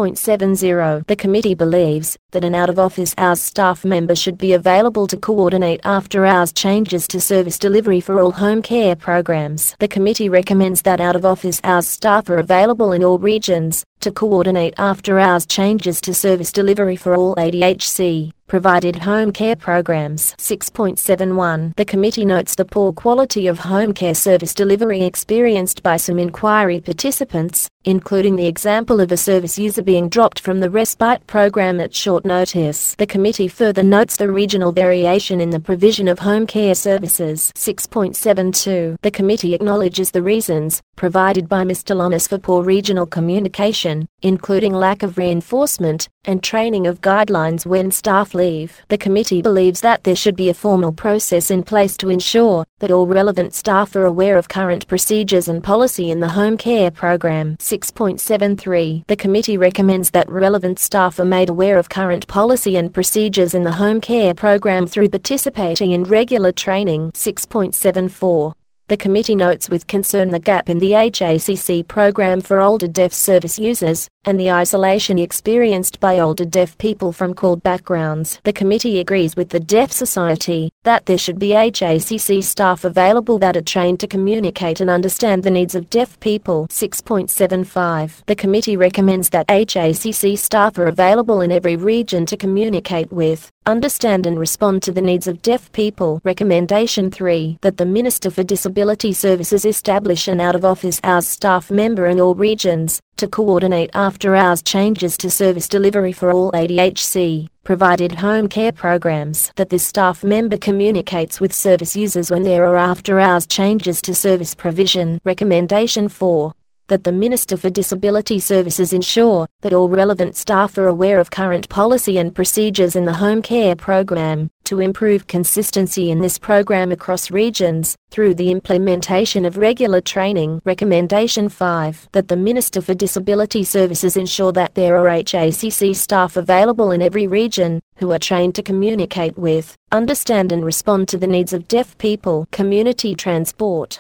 Speaker 1: 6.70. The committee believes that an out-of-office hours staff member should be available to coordinate after-hours changes to service delivery for all home care programs. The committee recommends that out-of-office hours staff are available in all regions to coordinate after-hours changes to service delivery for all ADHC provided home care programs. 6.71. The committee notes the poor quality of home care service delivery experienced by some inquiry participants, including the example of a service user being dropped from the respite program at short notice. The committee further notes the regional variation in the provision of home care services. 6.72. The committee acknowledges the reasons provided by Mr. Lomas for poor regional communication, including lack of reinforcement and training of guidelines when staff leave. The committee believes that there should be a formal process in place to ensure that all relevant staff are aware of current procedures and policy in the home care program. 6.73. The committee recommends that relevant staff are made aware of current policy and procedures in the home care program through participating in regular training. 6.74. The committee notes with concern the gap in the HACC program for older deaf service users, and the isolation experienced by older deaf people from CALD backgrounds. The committee agrees with the Deaf Society that there should be HACC staff available that are trained to communicate and understand the needs of deaf people. 6.75. The committee recommends that HACC staff are available in every region to communicate with, understand and respond to the needs of deaf people. Recommendation 3. That the Minister for Disability Services establish an out-of-office hours staff member in all regions to coordinate after-hours changes to service delivery for all ADHC provided home care programs. That this staff member communicates with service users when there are after-hours changes to service provision. Recommendation 4. That the Minister for Disability Services ensure that all relevant staff are aware of current policy and procedures in the home care program, to improve consistency in this program across regions, through the implementation of regular training. Recommendation 5. That the Minister for Disability Services ensure that there are HACC staff available in every region, who are trained to communicate with, understand and respond to the needs of deaf people. Community transport.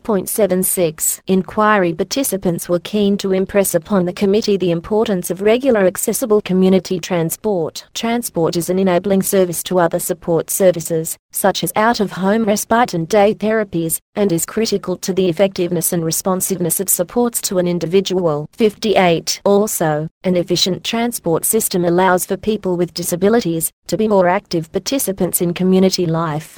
Speaker 1: 6.76. Inquiry participants were keen to impress upon the committee the importance of regular accessible community transport. Transport is an enabling service to other support services, such as out-of-home respite and day therapies, and is critical to the effectiveness and responsiveness of supports to an individual. 58. Also, an efficient transport system allows for people with disabilities to be more active participants in community life.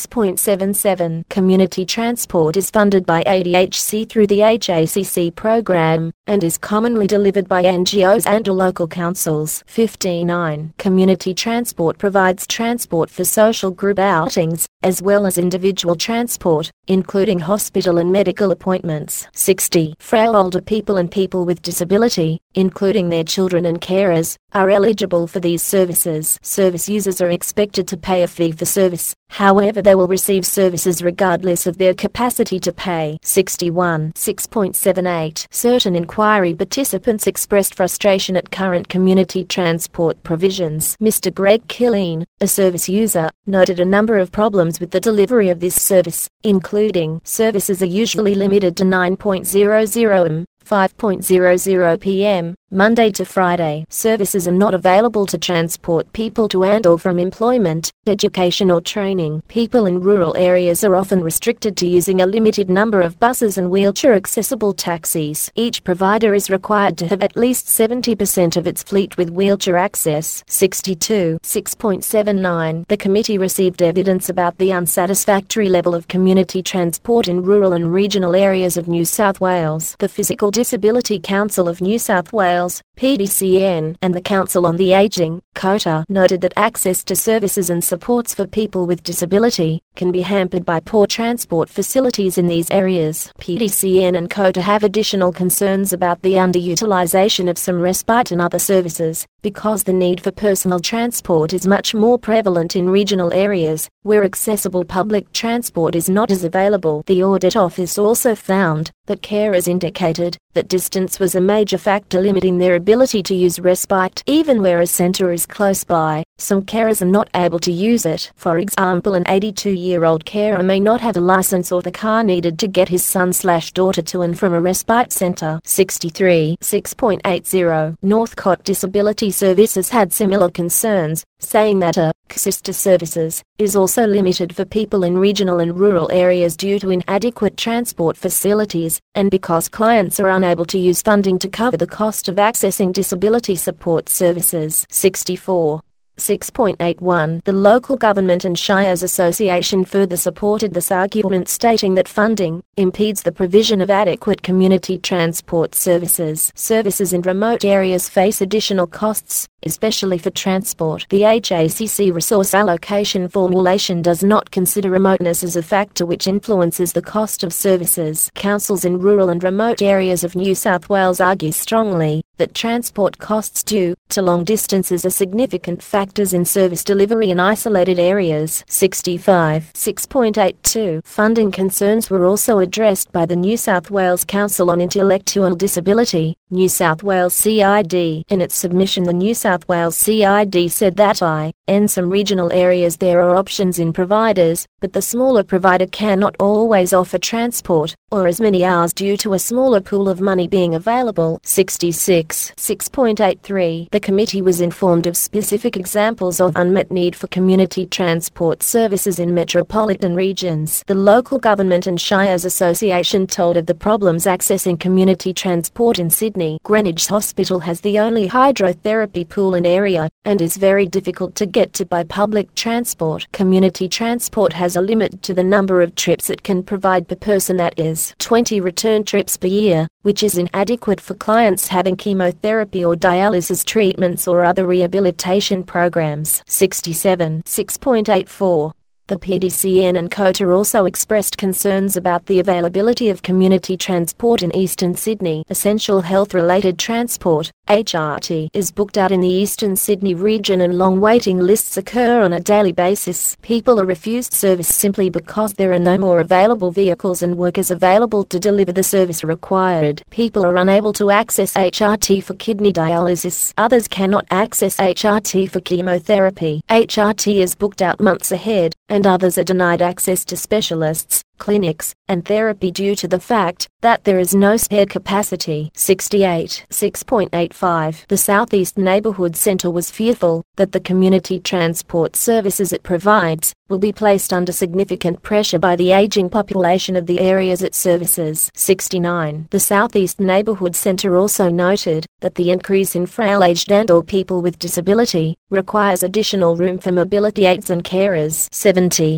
Speaker 1: 6.77. Community transport is funded by ADHC through the HACC program, and is commonly delivered by NGOs and local councils. 59. Community transport provides transport for social group outings, as well as individual transport, including hospital and medical appointments. 60. Frail older people and people with disability including their children and carers, are eligible for these services. Service users are expected to pay a fee for service. However, they will receive services regardless of their capacity to pay. 61. 6.78. Certain inquiry participants expressed frustration at current community transport provisions. Mr. Greg Killeen, a service user, noted a number of problems with the delivery of this service, including services are usually limited to 9:00 am, 5:00 p.m., Monday to Friday. Services are not available to transport people to and or from employment, education or training. People in rural areas are often restricted to using a limited number of buses and wheelchair-accessible taxis. Each provider is required to have at least 70% of its fleet with wheelchair access. 62. 6.79. The committee received evidence about the unsatisfactory level of community transport in rural and regional areas of New South Wales. The Physical Disability Council of New South Wales, PDCN, and the Council on the Aging, COTA, noted that access to services and supports for people with disability can be hampered by poor transport facilities in these areas. PDCN and COTA have additional concerns about the underutilization of some respite and other services, because the need for personal transport is much more prevalent in regional areas, where accessible public transport is not as available. The audit office also found that carers indicated that distance was a major factor limiting their ability to use respite. Even where a centre is close by, some carers are not able to use it. For example, an 82-year-old carer may not have a licence or the car needed to get his son/daughter to and from a respite centre. 63. 6.80. Northcott Disability Services had similar concerns, saying that sister services is also limited for people in regional and rural areas due to inadequate transport facilities, and because clients are unable to use funding to cover the cost of accessing disability support services. 64. 6.81. The Local Government and Shires Association further supported this argument, stating that funding impedes the provision of adequate community transport services. Services in remote areas face additional costs, especially for transport. The HACC resource allocation formulation does not consider remoteness as a factor which influences the cost of services. Councils in rural and remote areas of New South Wales argue strongly that transport costs due to long distances are significant factors in service delivery in isolated areas. 65. 6.82. Funding concerns were also addressed by the New South Wales Council on Intellectual Disability, New South Wales CID. In its submission, the New South Wales CID said that in some regional areas there are options in providers, but the smaller provider cannot always offer transport, or as many hours due to a smaller pool of money being available. 66. 6.83. The committee was informed of specific examples of unmet need for community transport services in metropolitan regions. The Local Government and Shires Association told of the problems accessing community transport in Sydney. Greenwich Hospital has the only hydrotherapy pool in area, and is very difficult to get to by public transport. Community transport has a limit to the number of trips it can provide per person, that is 20 return trips per year, which is inadequate for clients having chemotherapy or dialysis treatments or other rehabilitation programs. 67. 6.84. The PDCN and COTA also expressed concerns about the availability of community transport in Eastern Sydney. Essential health-related transport, HRT, is booked out in the Eastern Sydney region and long waiting lists occur on a daily basis. People are refused service simply because there are no more available vehicles and workers available to deliver the service required. People are unable to access HRT for kidney dialysis. Others cannot access HRT for chemotherapy. HRT is booked out months ahead, and others are denied access to specialists, clinics, and therapy due to the fact that there is no spare capacity. 68. 6.85. The Southeast Neighbourhood Centre was fearful that the community transport services it provides will be placed under significant pressure by the ageing population of the areas it services. 69. The Southeast Neighbourhood Centre also noted that the increase in frail-aged and/or people with disability requires additional room for mobility aids and carers. 70.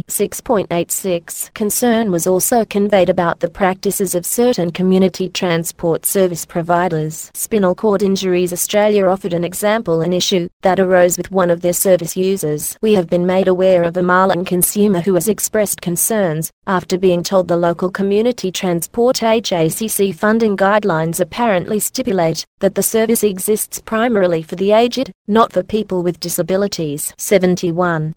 Speaker 1: 6.86. Concern was also conveyed about the practices of certain community transport service providers. Spinal cord injuries Australia offered an example, an issue that arose with one of their service users. We have been made aware of a Marlin consumer who has expressed concerns after being told the local Community Transport HACC funding guidelines apparently stipulate that the service exists primarily for the aged, not for people with disabilities. 71.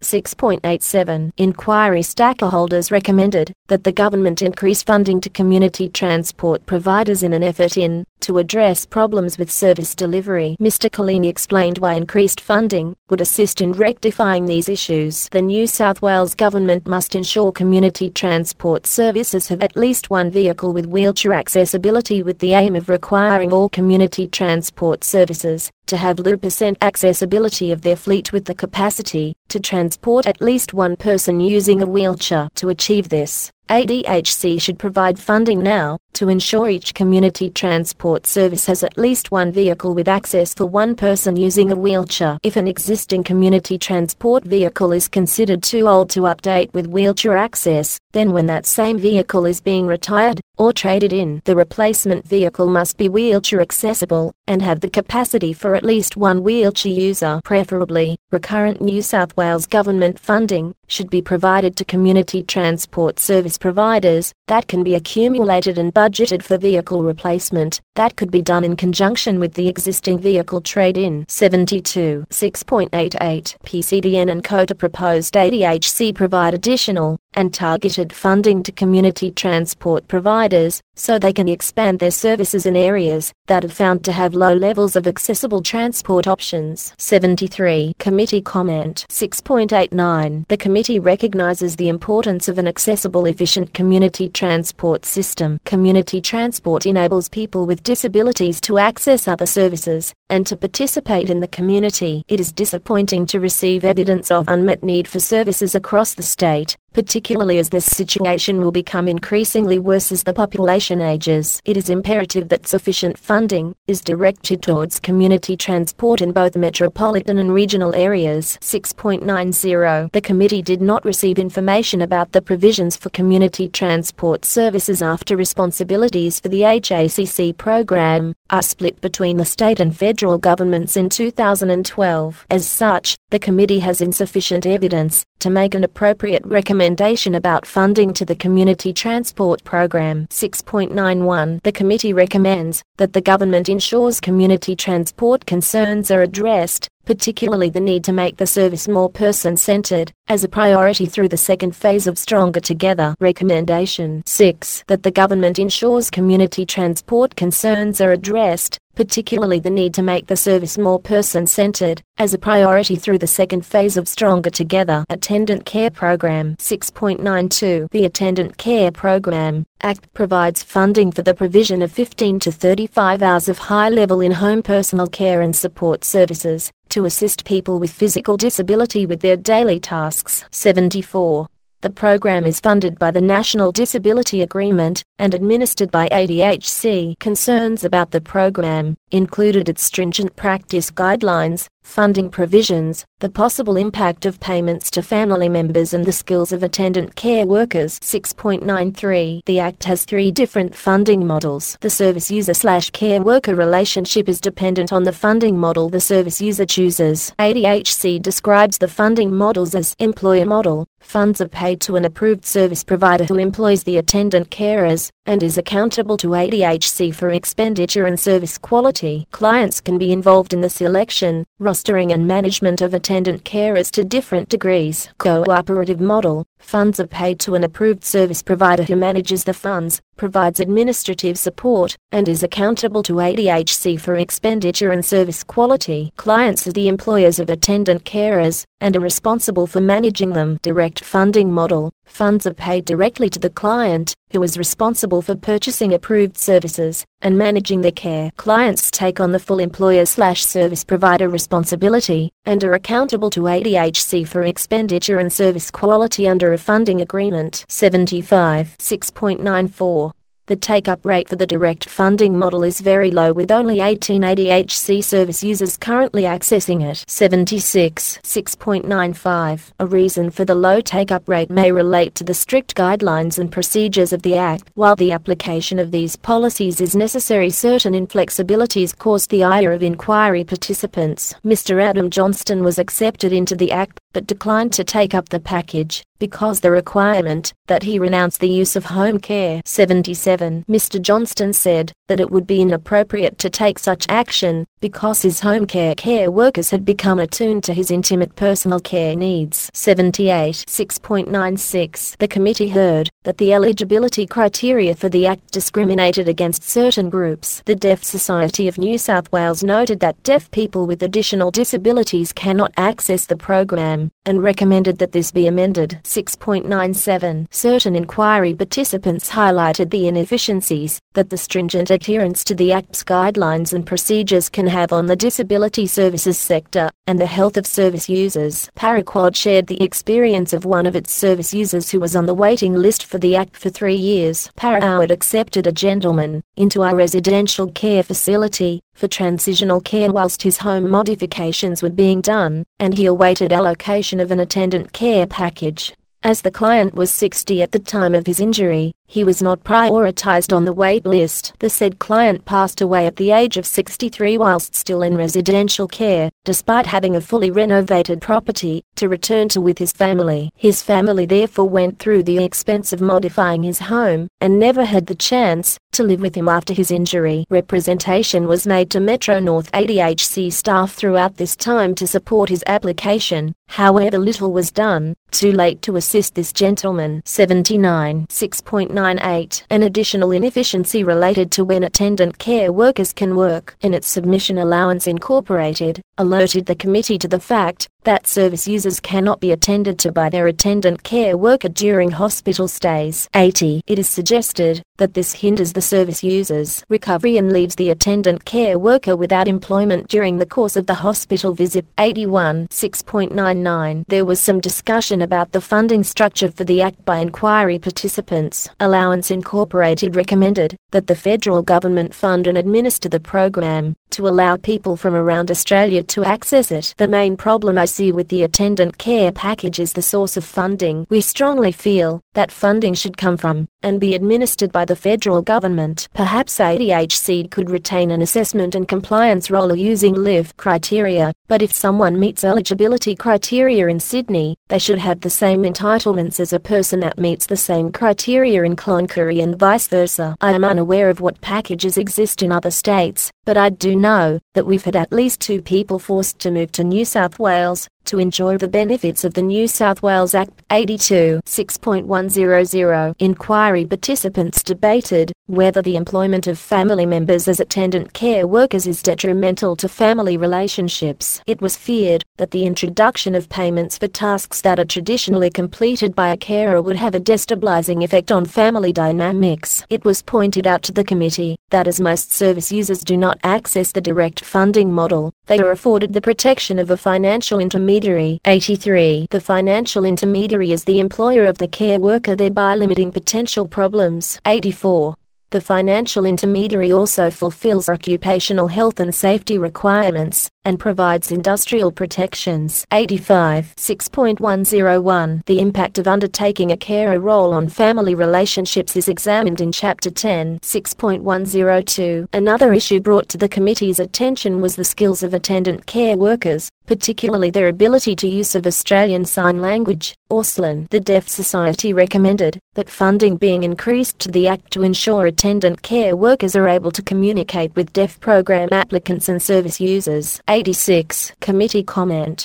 Speaker 1: 6.87. Inquiry stakeholders recommended that the government increase funding to community transport providers in an effort to address problems with service delivery. Mr. Collini explained why increased funding would assist in rectifying these issues. The New South Wales government must ensure community transport services have at least one vehicle with wheelchair accessibility, with the aim of requiring all community transport services to have 100% accessibility of their fleet with the capacity to transport at least one person using a wheelchair. To achieve this, ADHC should provide funding now to ensure each community transport service has at least one vehicle with access for one person using a wheelchair. If an existing community transport vehicle is considered too old to update with wheelchair access, then when that same vehicle is being retired or traded in, the replacement vehicle must be wheelchair accessible and have the capacity for at least one wheelchair user. Preferably, recurrent New South Wales government funding should be provided to community transport service providers that can be accumulated and budgeted for vehicle replacement. That could be done in conjunction with the existing vehicle trade-in. 72. 6.88. PCDN and COTA proposed ADHC provide additional and targeted funding to community transport providers so they can expand their services in areas that are found to have low levels of accessible transport options. 73. Committee comment. 6.89. The committee recognizes the importance of an accessible, efficient community transport system. Community transport enables people with disabilities to access other services and to participate in the community. It is disappointing to receive evidence of unmet need for services across the state, particularly as this situation will become increasingly worse as the population ages. It is imperative that sufficient funding is directed towards community transport in both metropolitan and regional areas. 6.90. The committee did not receive information about the provisions for community transport services after responsibilities for the HACC program are split between the state and federal governments in 2012. As such, the committee has insufficient evidence to make an appropriate recommendation about funding to the community transport program. 6.91. The committee recommends that the government ensures community transport concerns are addressed, particularly the need to make the service more person-centered, as a priority through the second phase of Stronger Together. Recommendation 6. That the government ensures community transport concerns are addressed, particularly the need to make the service more person-centered, as a priority through the second phase of Stronger Together. Attendant Care Program. 6.92. The Attendant Care Program Act provides funding for the provision of 15 to 35 hours of high-level in-home personal care and support services to assist people with physical disability with their daily tasks. 74. The program is funded by the National Disability Agreement and administered by ADHC. Concerns about the program included its stringent practice guidelines, funding provisions, the possible impact of payments to family members and the skills of attendant care workers. 6.93. The Act has three different funding models. The service user/care worker relationship is dependent on the funding model the service user chooses. ADHC describes the funding models as employer model. Funds are paid to an approved service provider who employs the attendant carers and is accountable to ADHC for expenditure and service quality. Clients can be involved in the selection, rostering and management of attendant carers to different degrees. Cooperative model. Funds are paid to an approved service provider who manages the funds, provides administrative support, and is accountable to ADHC for expenditure and service quality. Clients are the employers of attendant carers and are responsible for managing them. Direct funding model. Funds are paid directly to the client, who is responsible for purchasing approved services and managing their care. Clients take on the full employer/service provider responsibility and are accountable to ADHC for expenditure and service quality under a funding agreement. 75. 6.94. The take-up rate for the direct funding model is very low, with only 18 ADHC service users currently accessing it. 76. 6.95. A reason for the low take-up rate may relate to the strict guidelines and procedures of the Act. While the application of these policies is necessary, certain inflexibilities caused the ire of inquiry participants. Mr. Adam Johnston was accepted into the Act, but declined to take up the package because the requirement that he renounce the use of home care. 77. Mr. Johnston said that it would be inappropriate to take such action because his home care workers had become attuned to his intimate personal care needs. 78. 6.96. The committee heard that the eligibility criteria for the Act discriminated against certain groups. The Deaf Society of New South Wales noted that deaf people with additional disabilities cannot access the program, and recommended that this be amended. 6.97. Certain inquiry participants highlighted the inefficiencies that the stringent adherence to the Act's guidelines and procedures can have on the disability services sector and the health of service users. Paraquad shared the experience of one of its service users who was on the waiting list for the Act for 3 years. Paraquad accepted a gentleman into a residential care facility for transitional care whilst his home modifications were being done, and he awaited allocation of an attendant care package. As the client was 60 at the time of his injury, he was not prioritized on the wait list. The said client passed away at the age of 63 whilst still in residential care, despite having a fully renovated property to return to with his family. His family therefore went through the expense of modifying his home, and never had the chance to live with him after his injury. Representation was made to Metro North ADHC staff throughout this time to support his application, however little was done. Too late to assist this gentleman. 79. 6.98. An additional inefficiency related to when attendant care workers can work. In its submission, Allowance Incorporated alerted the committee to the fact that service users cannot be attended to by their attendant care worker during hospital stays. 80. It is suggested that this hinders the service user's recovery and leaves the attendant care worker without employment during the course of the hospital visit. 81. 6.99. There was some discussion about the funding structure for the Act by inquiry participants. Allowance Incorporated recommended that the federal government fund and administer the program to allow people from around Australia to access it. The main problem I see with the attendant care package is the source of funding. We strongly feel that funding should come from and be administered by the federal government. Perhaps ADHC could retain an assessment and compliance role using LIV criteria, but if someone meets eligibility criteria in Sydney, they should have the same entitlements as a person that meets the same criteria in Cloncurry and vice versa. I am unaware of what packages exist in other states, but I do know that we've had at least 2 people forced to move to New South Wales to enjoy the benefits of the New South Wales Act. 82. 6.100. Inquiry participants debated whether the employment of family members as attendant care workers is detrimental to family relationships. It was feared that the introduction of payments for tasks that are traditionally completed by a carer would have a destabilizing effect on family dynamics. It was pointed out to the committee that as most service users do not access the direct funding model, they are afforded the protection of a financial intermediary. 83. The financial intermediary is the employer of the care worker, thereby limiting potential problems. 84. The financial intermediary also fulfills occupational health and safety requirements and provides industrial protections. 85. 6.101. The impact of undertaking a carer role on family relationships is examined in Chapter 10. 6.102. Another issue brought to the committee's attention was the skills of attendant care workers, particularly their ability to use of Australian Sign Language, AUSLAN. The Deaf Society recommended that funding being increased to the Act to ensure attendant care workers are able to communicate with deaf program applicants and service users. 86. Committee comment.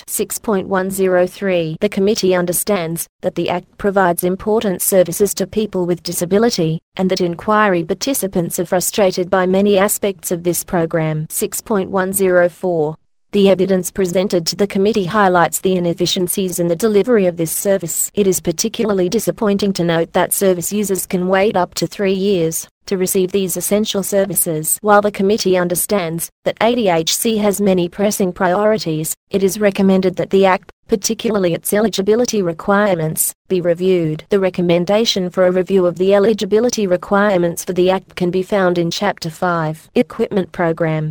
Speaker 1: 6.103. The committee understands that the Act provides important services to people with disability, and that inquiry participants are frustrated by many aspects of this program. 6.104. The evidence presented to the committee highlights the inefficiencies in the delivery of this service. It is particularly disappointing to note that service users can wait up to 3 years to receive these essential services. While the committee understands that ADHC has many pressing priorities, it is recommended that the Act, particularly its eligibility requirements, be reviewed. The recommendation for a review of the eligibility requirements for the Act can be found in Chapter 5. Equipment Program.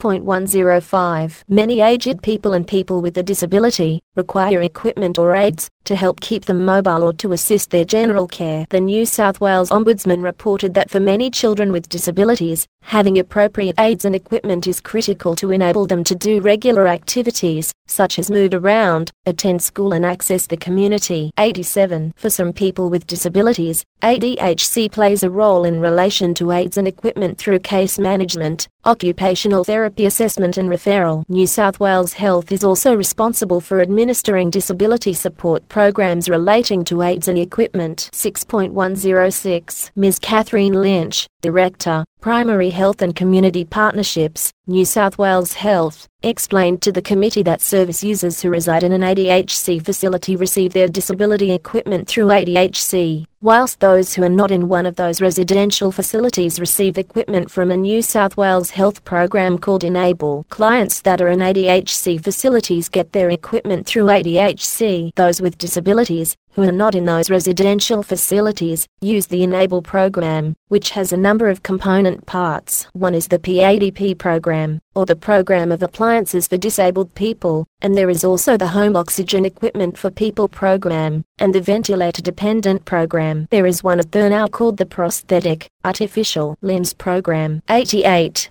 Speaker 1: 6.105. Many aged people and people with a disability require equipment or aids to help keep them mobile or to assist their general care. The New South Wales Ombudsman reported that for many children with disabilities, having appropriate aids and equipment is critical to enable them to do regular activities, such as move around, attend school and access the community. 87. For some people with disabilities, ADHC plays a role in relation to aids and equipment through case management, occupational therapy assessment and referral. New South Wales Health is also responsible for administering disability support programs relating to aids and equipment. 6.106. Ms. Catherine Lynch, Director, Primary Health and Community Partnerships, New South Wales Health, explained to the committee that service users who reside in an ADHC facility receive their disability equipment through ADHC, whilst those who are not in one of those residential facilities receive equipment from a New South Wales Health program called Enable. Clients that are in ADHC facilities get their equipment through ADHC. Those with disabilities, who are not in those residential facilities, use the Enable program, which has a number of component parts. One is the PADP program, or the Program of Appliances for Disabled People, and there is also the Home Oxygen Equipment for People program, and the Ventilator Dependent program. There is one at now called the Prosthetic, Artificial Limbs program. 88.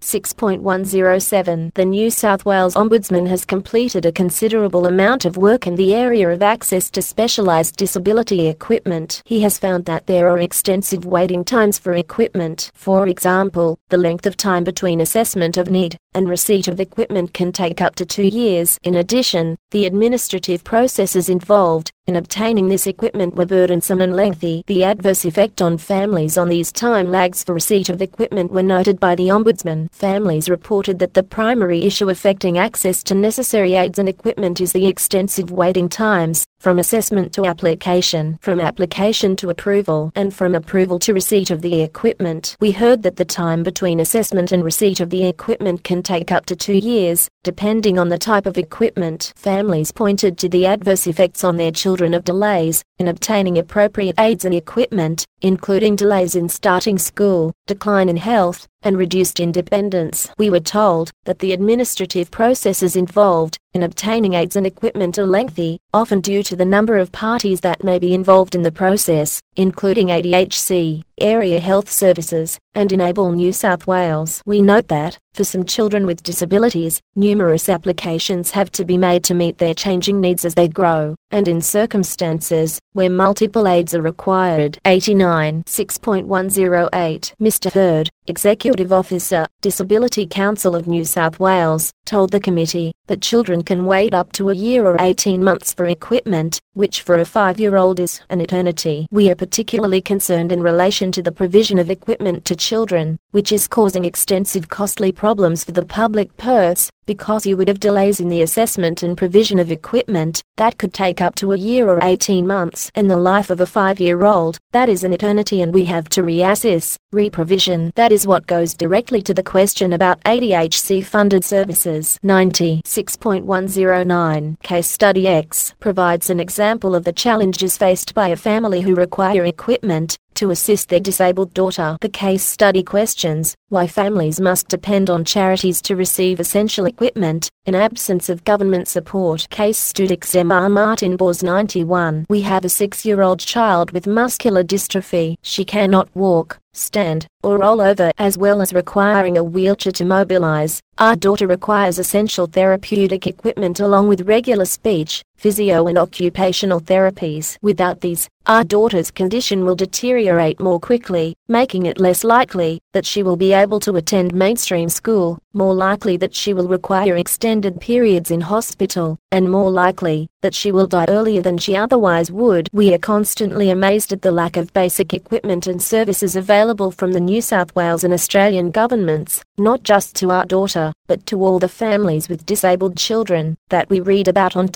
Speaker 1: 6.107. The New South Wales Ombudsman has completed a considerable amount of work in the area of access to specialised disability equipment. He has found that there are extensive waiting times for equipment. For example, the length of time between assessment of need and receipt of equipment can take up to 2 years. In addition, the administrative processes involved in obtaining this equipment were burdensome and lengthy. The adverse effect on families on these time lags for receipt of equipment were noted by the Ombudsman. Families reported that the primary issue affecting access to necessary aids and equipment is the extensive waiting times, from assessment to application, from application to approval, and from approval to receipt of the equipment. We heard that the time between assessment and receipt of the equipment can take up to 2 years, depending on the type of equipment. Families pointed to the adverse effects on their children of delays in obtaining appropriate aids and equipment, including delays in starting school, decline in health, and reduced independence. We were told that the administrative processes involved in obtaining aids and equipment are lengthy, often due to the number of parties that may be involved in the process, including ADHC, Area Health Services, and Enable New South Wales. We note that, for some children with disabilities, numerous applications have to be made to meet their changing needs as they grow, and in circumstances where multiple aids are required. 89. 6.108. Mr. Hurd, Executive Officer, Disability Council of New South Wales, told the committee that children can wait up to a year or 18 months for equipment, which for a 5-year-old is an eternity. We are particularly concerned in relation to the provision of equipment to children, which is causing extensive costly problems for the public purse, because you would have delays in the assessment and provision of equipment that could take up to a year or 18 months. In the life of a 5-year-old, that is an eternity, and we have to reassess, reprovision. That is what goes directly to the question about ADHC-funded services. 90. 6.109. Case Study X provides an example of the challenges faced by a family who require equipment to assist their disabled daughter. The case study questions why families must depend on charities to receive essential equipment, in absence of government support. Case Stud XMR Martin Bors 91. We have a 6-year-old child with muscular dystrophy. She cannot walk, stand, or roll over, as well as requiring a wheelchair to mobilize. Our daughter requires essential therapeutic equipment along with regular speech, physio and occupational therapies. Without these, our daughter's condition will deteriorate more quickly, making it less likely that she will be able to attend mainstream school, more likely that she will require extended periods in hospital, and more likely that she will die earlier than she otherwise would. We are constantly amazed at the lack of basic equipment and services available from the New South Wales and Australian governments, not just to our daughter, but to all the families with disabled children, that we read about on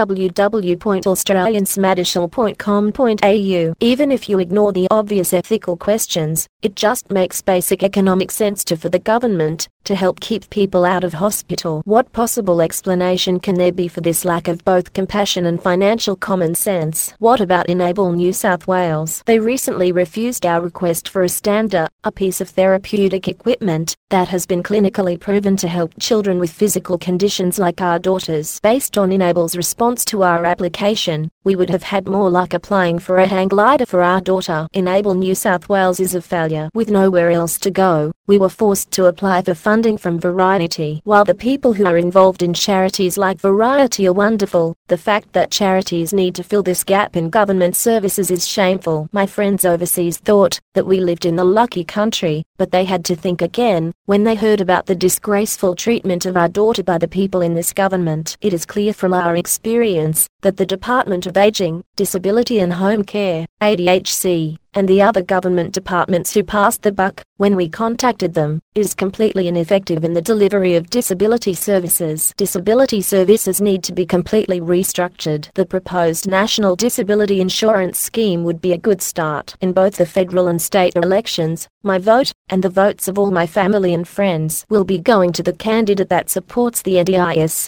Speaker 1: www.australiansmadishal.com.au. Even if you ignore the obvious ethical questions, it just makes basic economic sense for the government to help keep people out of hospital. What possible explanation can there be for this lack of both compassion and financial common sense? What about Enable New South Wales? They recently refused our request for a Stander, a piece of therapeutic equipment that has been clinically proven to help children with physical conditions like our daughters. Based on Enable's response to our application, we would have had more luck applying for a hang glider for our daughter. Enable New South Wales is a failure. With nowhere else to go, we were forced to apply for funding funding from Variety. While the people who are involved in charities like Variety are wonderful, the fact that charities need to fill this gap in government services is shameful. My friends overseas thought that we lived in a lucky country, but they had to think again when they heard about the disgraceful treatment of our daughter by the people in this government. It is clear from our experience that the Department of Aging, Disability and Home Care, ADHC, and the other government departments who passed the buck, when we contacted them, is completely ineffective in the delivery of disability services. Disability services need to be completely restructured. The proposed National Disability Insurance Scheme would be a good start. In both the federal and state elections, my vote, and the votes of all my family and friends, will be going to the candidate that supports the NDIS.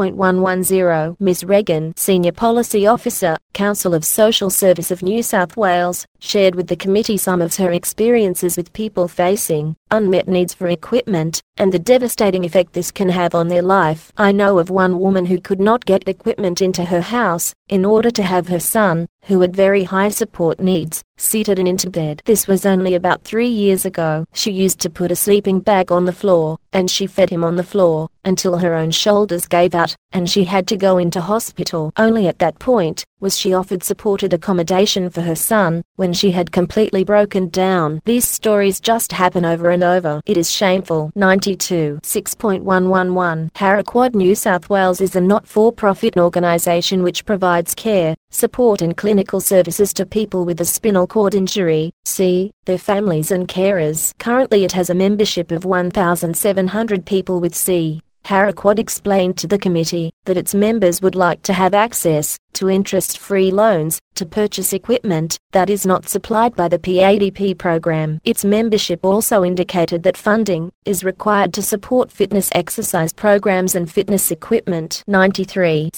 Speaker 1: 6.110 Ms. Regan, Senior Policy Officer, Council of Social Service of New South Wales, shared with the committee some of her experiences with people facing unmet needs for equipment, and the devastating effect this can have on their life. I know of one woman who could not get equipment into her house in order to have her son, who had very high support needs, seated and into bed. This was only about 3 years ago. She used to put a sleeping bag on the floor, and she fed him on the floor, until her own shoulders gave out, and she had to go into hospital. Only at that point was she offered supported accommodation for her son, when she had completely broken down. These stories just happen over and over. It is shameful. 92. 6.111 Paraquad New South Wales is a not-for-profit organisation which provides care, support and clinical services to people with a spinal cord injury, their families and carers. Currently it has a membership of 1,700 people with Paraquad explained to the committee that its members would like to have access to interest-free loans to purchase equipment that is not supplied by the PADP program. Its membership also indicated that funding is required to support fitness exercise programs and fitness equipment. 93.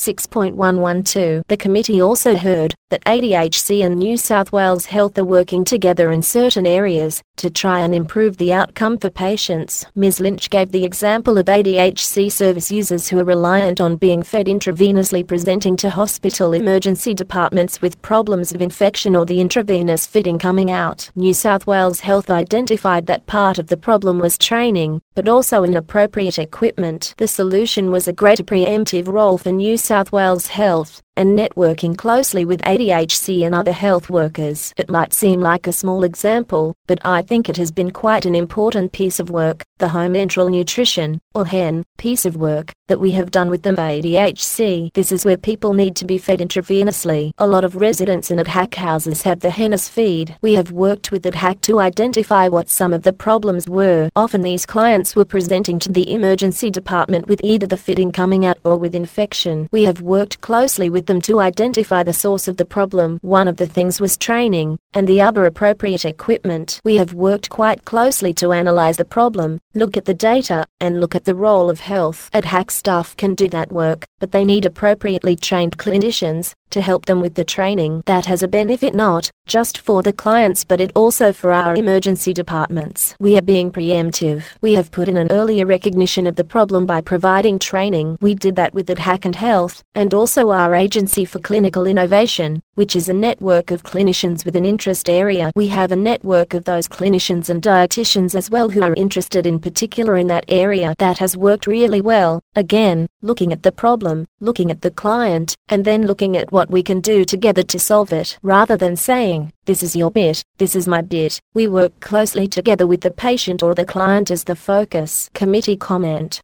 Speaker 1: 6.112 The committee also heard that ADHC and New South Wales Health are working together in certain areas to try and improve the outcome for patients. Ms. Lynch gave the example of ADHC service users who are reliant on being fed intravenously presenting to hospital emergency departments with problems of infection or the intravenous feeding coming out. New South Wales Health identified that part of the problem was training, but also inappropriate equipment. The solution was a greater preemptive role for New South Wales Health, and networking closely with ADHC and other health workers. It might seem like a small example, but I think it has been quite an important piece of work, the home enteral nutrition, or HEN, piece of work, that we have done with the ADHC. This is where people need to be fed intravenously. A lot of residents in ADHAC houses have the HENAS feed. We have worked with ADHAC to identify what some of the problems were. Often these clients were presenting to the emergency department with either the feeding coming out or with infection. We have worked closely with them to identify the source of the problem. One of the things was training, and the other appropriate equipment. We have worked quite closely to analyze the problem, look at the data, and look at the role of health. ADHAC staff can do that work, but they need appropriately trained clinicians to help them with the training. That has a benefit not just for the clients but it also for our emergency departments. We are being preemptive. We have put in an earlier recognition of the problem by providing training. We did that with ADHAC and Health, and also our Agency for Clinical Innovation, which is a network of clinicians with an interest area. We have a network of those clinicians and dietitians as well who are interested in particular in that area. That has worked really well. Again, looking at the problem, looking at the client, and then looking at what we can do together to solve it, rather than saying, this is your bit, this is my bit. We work closely together with the patient or the client as the focus. Committee comment.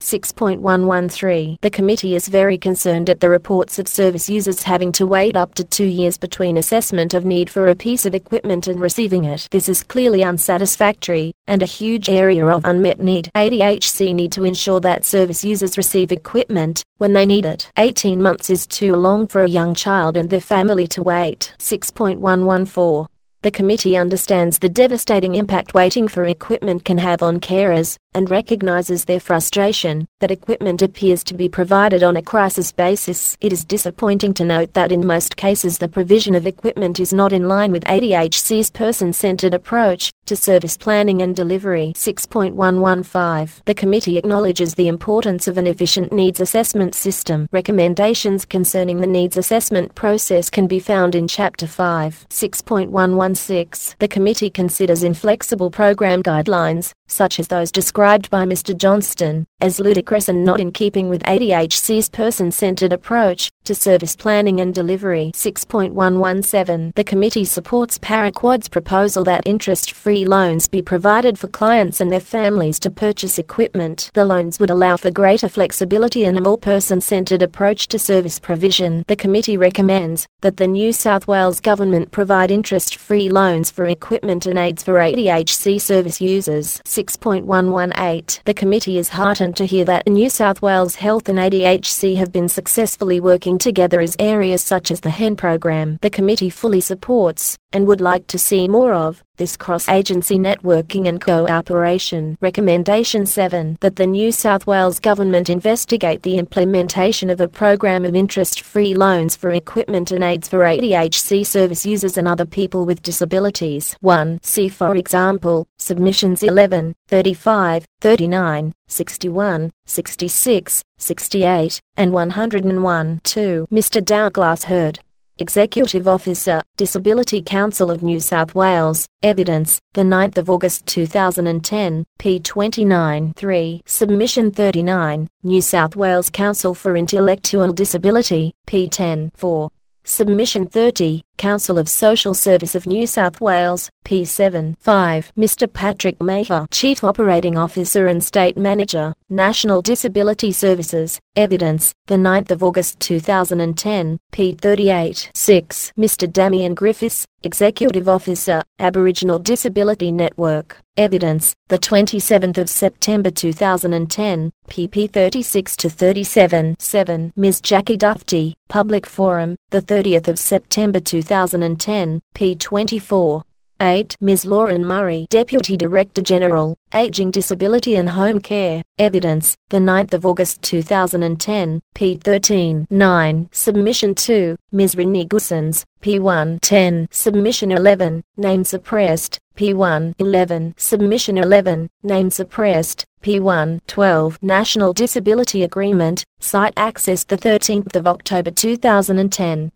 Speaker 1: 6.113 The committee is very concerned at the reports of service users having to wait up to 2 years between assessment of need for a piece of equipment and receiving it. This is clearly unsatisfactory, and a huge area of unmet need. ADHC need to ensure that service users receive equipment when they need it. 18 months is too long for a young child and their family to wait. 6.114 The committee understands the devastating impact waiting for equipment can have on carers, and recognizes their frustration that equipment appears to be provided on a crisis basis. It is disappointing to note that in most cases the provision of equipment is not in line with ADHC's person-centered approach to service planning and delivery. 6.115 The committee acknowledges the importance of an efficient needs assessment system. Recommendations concerning the needs assessment process can be found in Chapter 5. 6.116 6. The committee considers inflexible program guidelines, such as those described by Mr. Johnston, as ludicrous and not in keeping with ADHC's person-centered approach to service planning and delivery. 6.117. The committee supports Paraquad's proposal that interest-free loans be provided for clients and their families to purchase equipment. The loans would allow for greater flexibility and a more person-centered approach to service provision. The committee recommends that the New South Wales government provide interest-free loans for equipment and aids for ADHC service users. 6.118. The committee is heartened to hear that New South Wales Health and ADHC have been successfully working together as areas such as the HEN program. The committee fully supports, and would like to see more of, this cross-agency networking and cooperation. Recommendation 7. That the New South Wales Government investigate the implementation of a program of interest-free loans for equipment and aids for ADHC service users and other people with disabilities. 1. See for example, submissions 11, 35, 39, 61, 66, 68, and 101. 2. Mr. Douglas Hurd, Executive Officer, Disability Council of New South Wales. Evidence, the 9th of August 2010, p. 29. 3. Submission 39, New South Wales Council for Intellectual Disability, p. 10. 4. Submission 30, Council of Social Service of New South Wales, p. 7. 5. Mr. Patrick Maher, Chief Operating Officer and State Manager, National Disability Services. Evidence, the 9th of August 2010, p. 38. 6. Mr. Damian Griffiths, Executive Officer, Aboriginal Disability Network. Evidence, the 27th of September 2010, pp 36 to 37. 7. Ms. Jackie Dufty, Public Forum, the 30th of September 2010, p. 24. 8. Ms. Lauren Murray, Deputy Director General, Aging, Disability and Home Care. Evidence, the 9th of August 2010, p. 13. 9. Submission 2, Ms. Renee Goossens, p1. 10. Submission 11, Name Suppressed, p1. 11. Submission 11, Name Suppressed, p1. 12. National Disability Agreement, Site access the 13th of October 2010.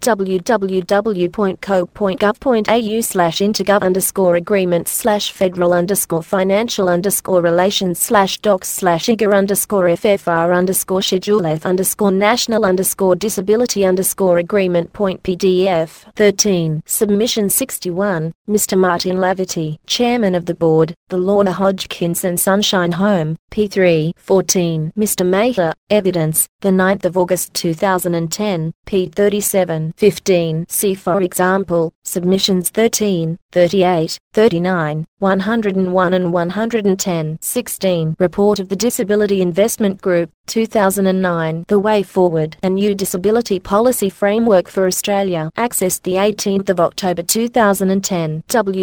Speaker 1: www.co.au/intergovernor_agreement/docs/figure_ffa_national_agreement.pdf. 13. Submission 61, Mr. Martin Laverty, Chairman of the Board, the Lorna Hodgkins and Sunshine Home, p3. 14. Mr. Maher, Evidence, the 9th of August 2010, p. 37. 15. See for example, submissions 13, 38, 39, 101 and 110. 16. Report of the Disability Investment Group, 2009. The Way Forward, a New Disability Policy Framework for Australia. Accessed the 18th of October 2010.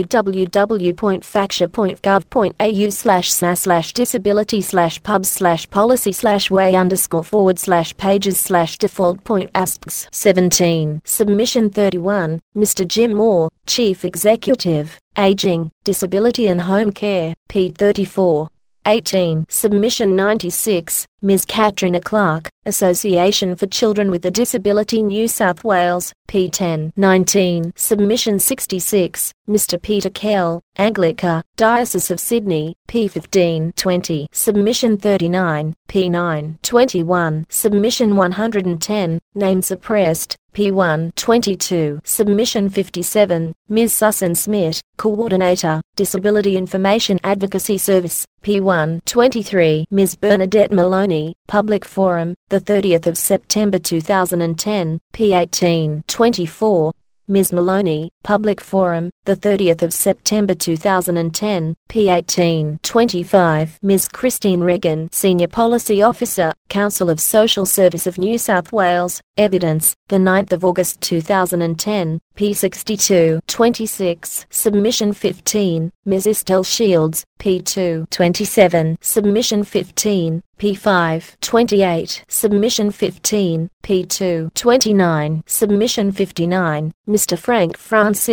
Speaker 1: www.facsha.gov.au//disability/pubs/policy/way_forward/pages/default.asks. 17. Submission 31, Mr. Jim Moore, Chief Executive, Aging, Disability and Home Care, p. 34. 18. Submission 96, Ms. Katrina Clark, Association for Children with a Disability New South Wales, p. 10. 19. Submission 66, Mr. Peter Kell, Anglica, Diocese of Sydney, p. 15. 20. Submission 39, p. 9. 21. Submission 110, Name Suppressed, p1. 22. Submission 57, Ms. Susan Smith, Coordinator, Disability Information Advocacy Service, p1. 23. Ms. Bernadette Maloney, Public Forum, the 30th of September 2010, p18. 24. Ms. Maloney, Public Forum, the 30th of September 2010, p18. 25. Ms. Christine Regan, Senior Policy Officer, Council of Social Service of New South Wales. Evidence, the 9th of August 2010, p62. 26. Submission 15, Ms. Estelle Shields, p2. 27. Submission 15, p5. 28. Submission 15, p2. 29. Submission 59, Mr. Frank Francis,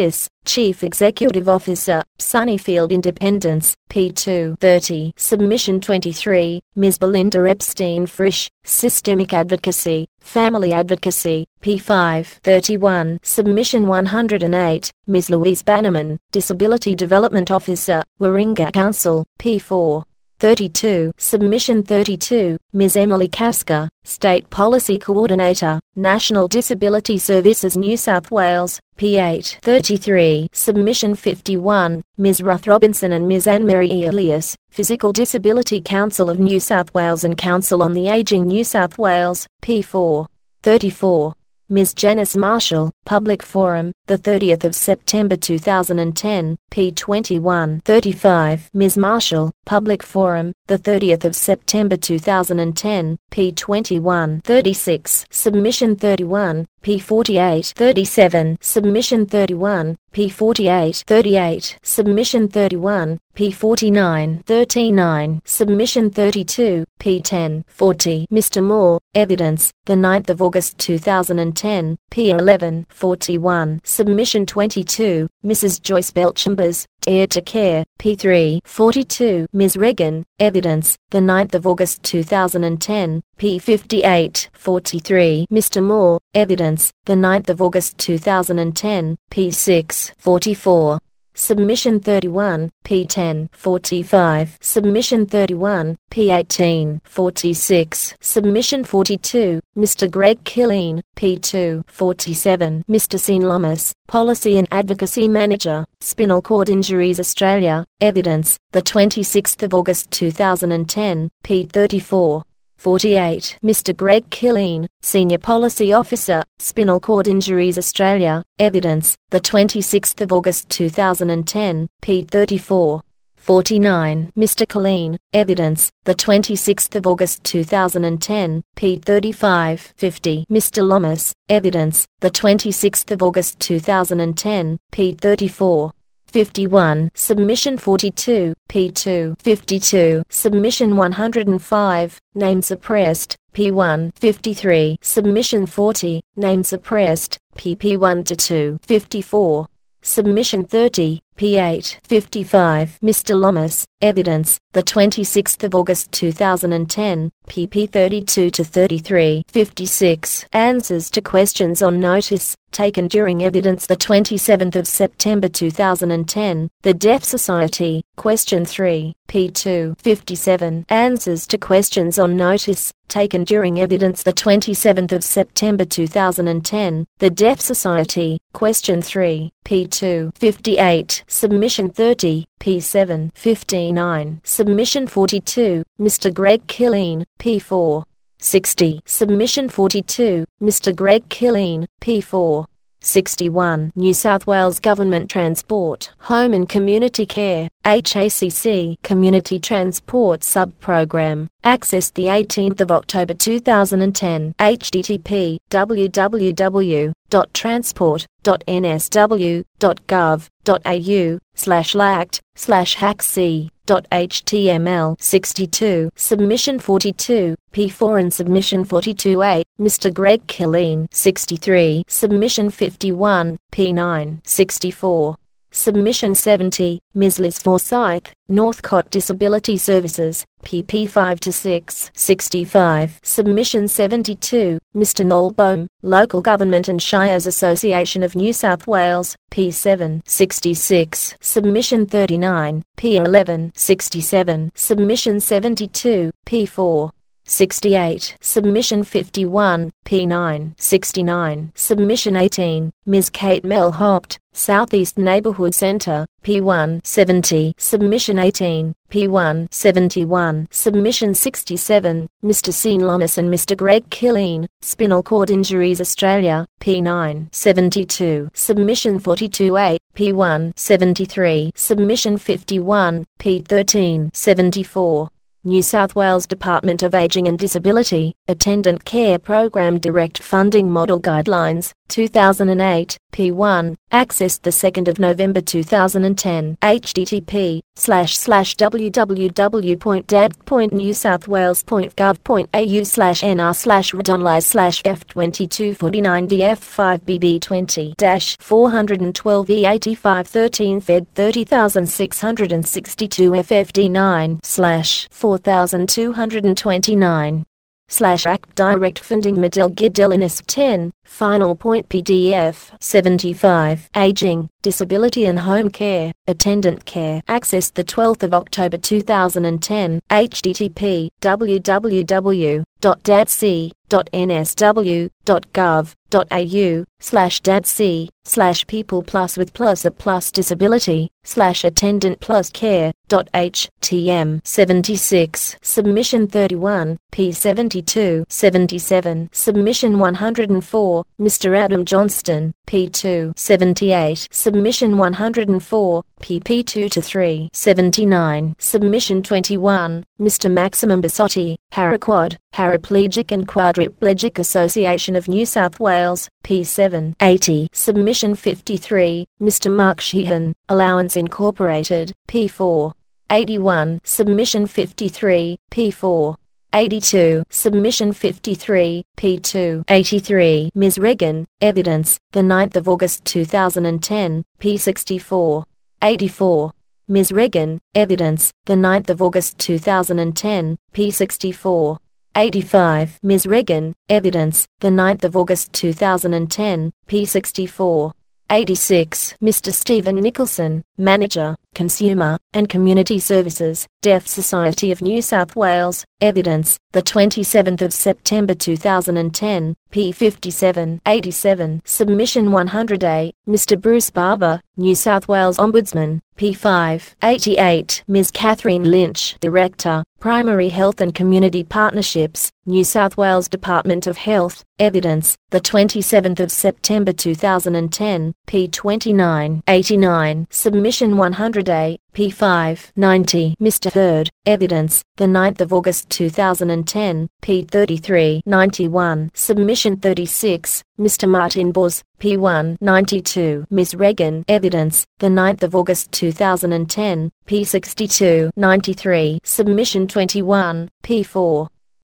Speaker 1: Chief Executive Officer, Sunnyfield Independence, P2 30. Submission 23, Ms. Belinda Epstein Frisch, Systemic Advocacy, Family Advocacy, P5 31. Submission 108, Ms. Louise Bannerman, Disability Development Officer, Warringah Council, P4 32. Submission 32, Ms. Emily Kasker, State Policy Coordinator, National Disability Services New South Wales, P8 33. Submission 51, Ms. Ruth Robinson and Ms. Anne-Marie Elias, Physical Disability Council of New South Wales and Council on the Ageing New South Wales, P4 34. Ms. Janice Marshall, Public Forum, the 30th of September 2010, P21 35. Ms. Marshall, Public Forum, the 30th of September 2010, P21 36. Submission 31, P48 37. Submission 31, P48 38. Submission 31, P49 39. Submission 32, P10 40. Mr. Moore, Evidence, the 9th of August 2010, P11 41. Submission 22, Mrs. Joyce Belchambers, Heir to Care, P3 42. Ms. Regan, Evidence, the 9th of August 2010, P58 43. Mr. Moore, Evidence, the 9th of August 2010, P6 44. Submission 31, P10 45. Submission 31, P18 46. Submission 42, Mr. Greg Killeen, P2 47. Mr. Sean Lomas, Policy and Advocacy Manager, Spinal Cord Injuries Australia, Evidence, the 26th of August 2010, P34 48. Mr. Greg Killeen, Senior Policy Officer, Spinal Cord Injuries Australia, Evidence, the 26th of August 2010, P34 49. Mr. Killeen, Evidence, the 26th of August 2010, P35 50. Mr. Lomas, Evidence, the 26th of August 2010, P34 51. Submission 42, P2 52. Submission 105, Name Suppressed, P1 53. Submission 40, Name Suppressed, PP1 to 2 54. Submission 30, P8 55. Mr. Lomas, Evidence, the 26th of August 2010, PP 32 to 33 56. Answers to questions on notice, taken during evidence the 27th of September 2010, The Deaf Society, Question 3, P2 57. Answers to questions on notice, taken during evidence the 27th of September 2010, The Deaf Society, Question 3, P2 58. Submission 30, P7 59. Submission 42, Mr. Greg Killeen, P4 60. Submission 42, Mr. Greg Killeen, P4 61. New South Wales Government Transport, Home and Community Care, HACC Community Transport Sub-Program. Accessed the 18th of October 2010. http www.transport.nsw.gov.au/lact/hacc.html 62. Submission 42, P4 and Submission 42A, Mr. Greg Killeen 63. Submission 51, P9 64. Submission 70, Ms. Liz Forsyth, Northcott Disability Services, PP 5 to 6 65. Submission 72, Mr. Noel Bohm, Local Government and Shires Association of New South Wales, P7 66. Submission 39, P11 67. Submission 72, P4 68. Submission 51, P9 69. Submission 18, Ms. Kate Melhopt, Southeast Neighbourhood Centre, P1 70. Submission 18, P1 71. Submission 67, Mr. Sean Lomas and Mr. Greg Killeen, Spinal Cord Injuries Australia, P9 72. Submission 42A, P1 73. Submission 51, P13 74. New South Wales Department of Ageing and Disability, Attendant Care Program Direct Funding Model Guidelines, 2008, P1, accessed the 2nd of November 2010, http://www.dad.newsouthwales.gov.au/nr/redonlise/f2249df5bb20-412e8513 fed 30662 ffd9/4229 /Act Direct Funding Model Guidelines 10, Final Point PDF 75, Aging, Disability and Home Care, Attendant Care, accessed the 12th of October 2010, http www.dadc.ns.gov.au/dadc/people+with+a+attendant+care.htm 76 Submission 31 P72 77 Submission 104 Mr. Adam Johnston P2 78 Submission 104 PP2 to 3 79 Submission 21 Mr. Maximum Bassotti Paraquad Paraplegic and Quadriplegic Association of New South Wales P7 80 Submission 53 Mr. Mark Sheehan Allowance Incorporated P4 81 Submission 53 P4 82 Submission 53 P2 83 Ms. Regan Evidence the 9th of August 2010 P64 84 Ms. Regan Evidence the 9th of August 2010 P64 85 Ms. Regan Evidence the 9th of August 2010 P64 86 Mr. Stephen Nicholson Manager Consumer and Community Services Deaf Society of New South Wales Evidence the 27th of September 2010 P57 87 Submission 100A Mr. Bruce Barber New South Wales Ombudsman P5 88 Ms. Catherine Lynch Director Primary Health and Community Partnerships New South Wales Department of Health Evidence the 27th of September 2010 P29 89 Submission 100A P5 90 Mr. Hurd Evidence the 9th of August 2010 P33 91 Submission 36 Mr. Martin Bors P1 92 Ms. Regan Evidence the 9th of August 2010 P62 93 Submission 21 P4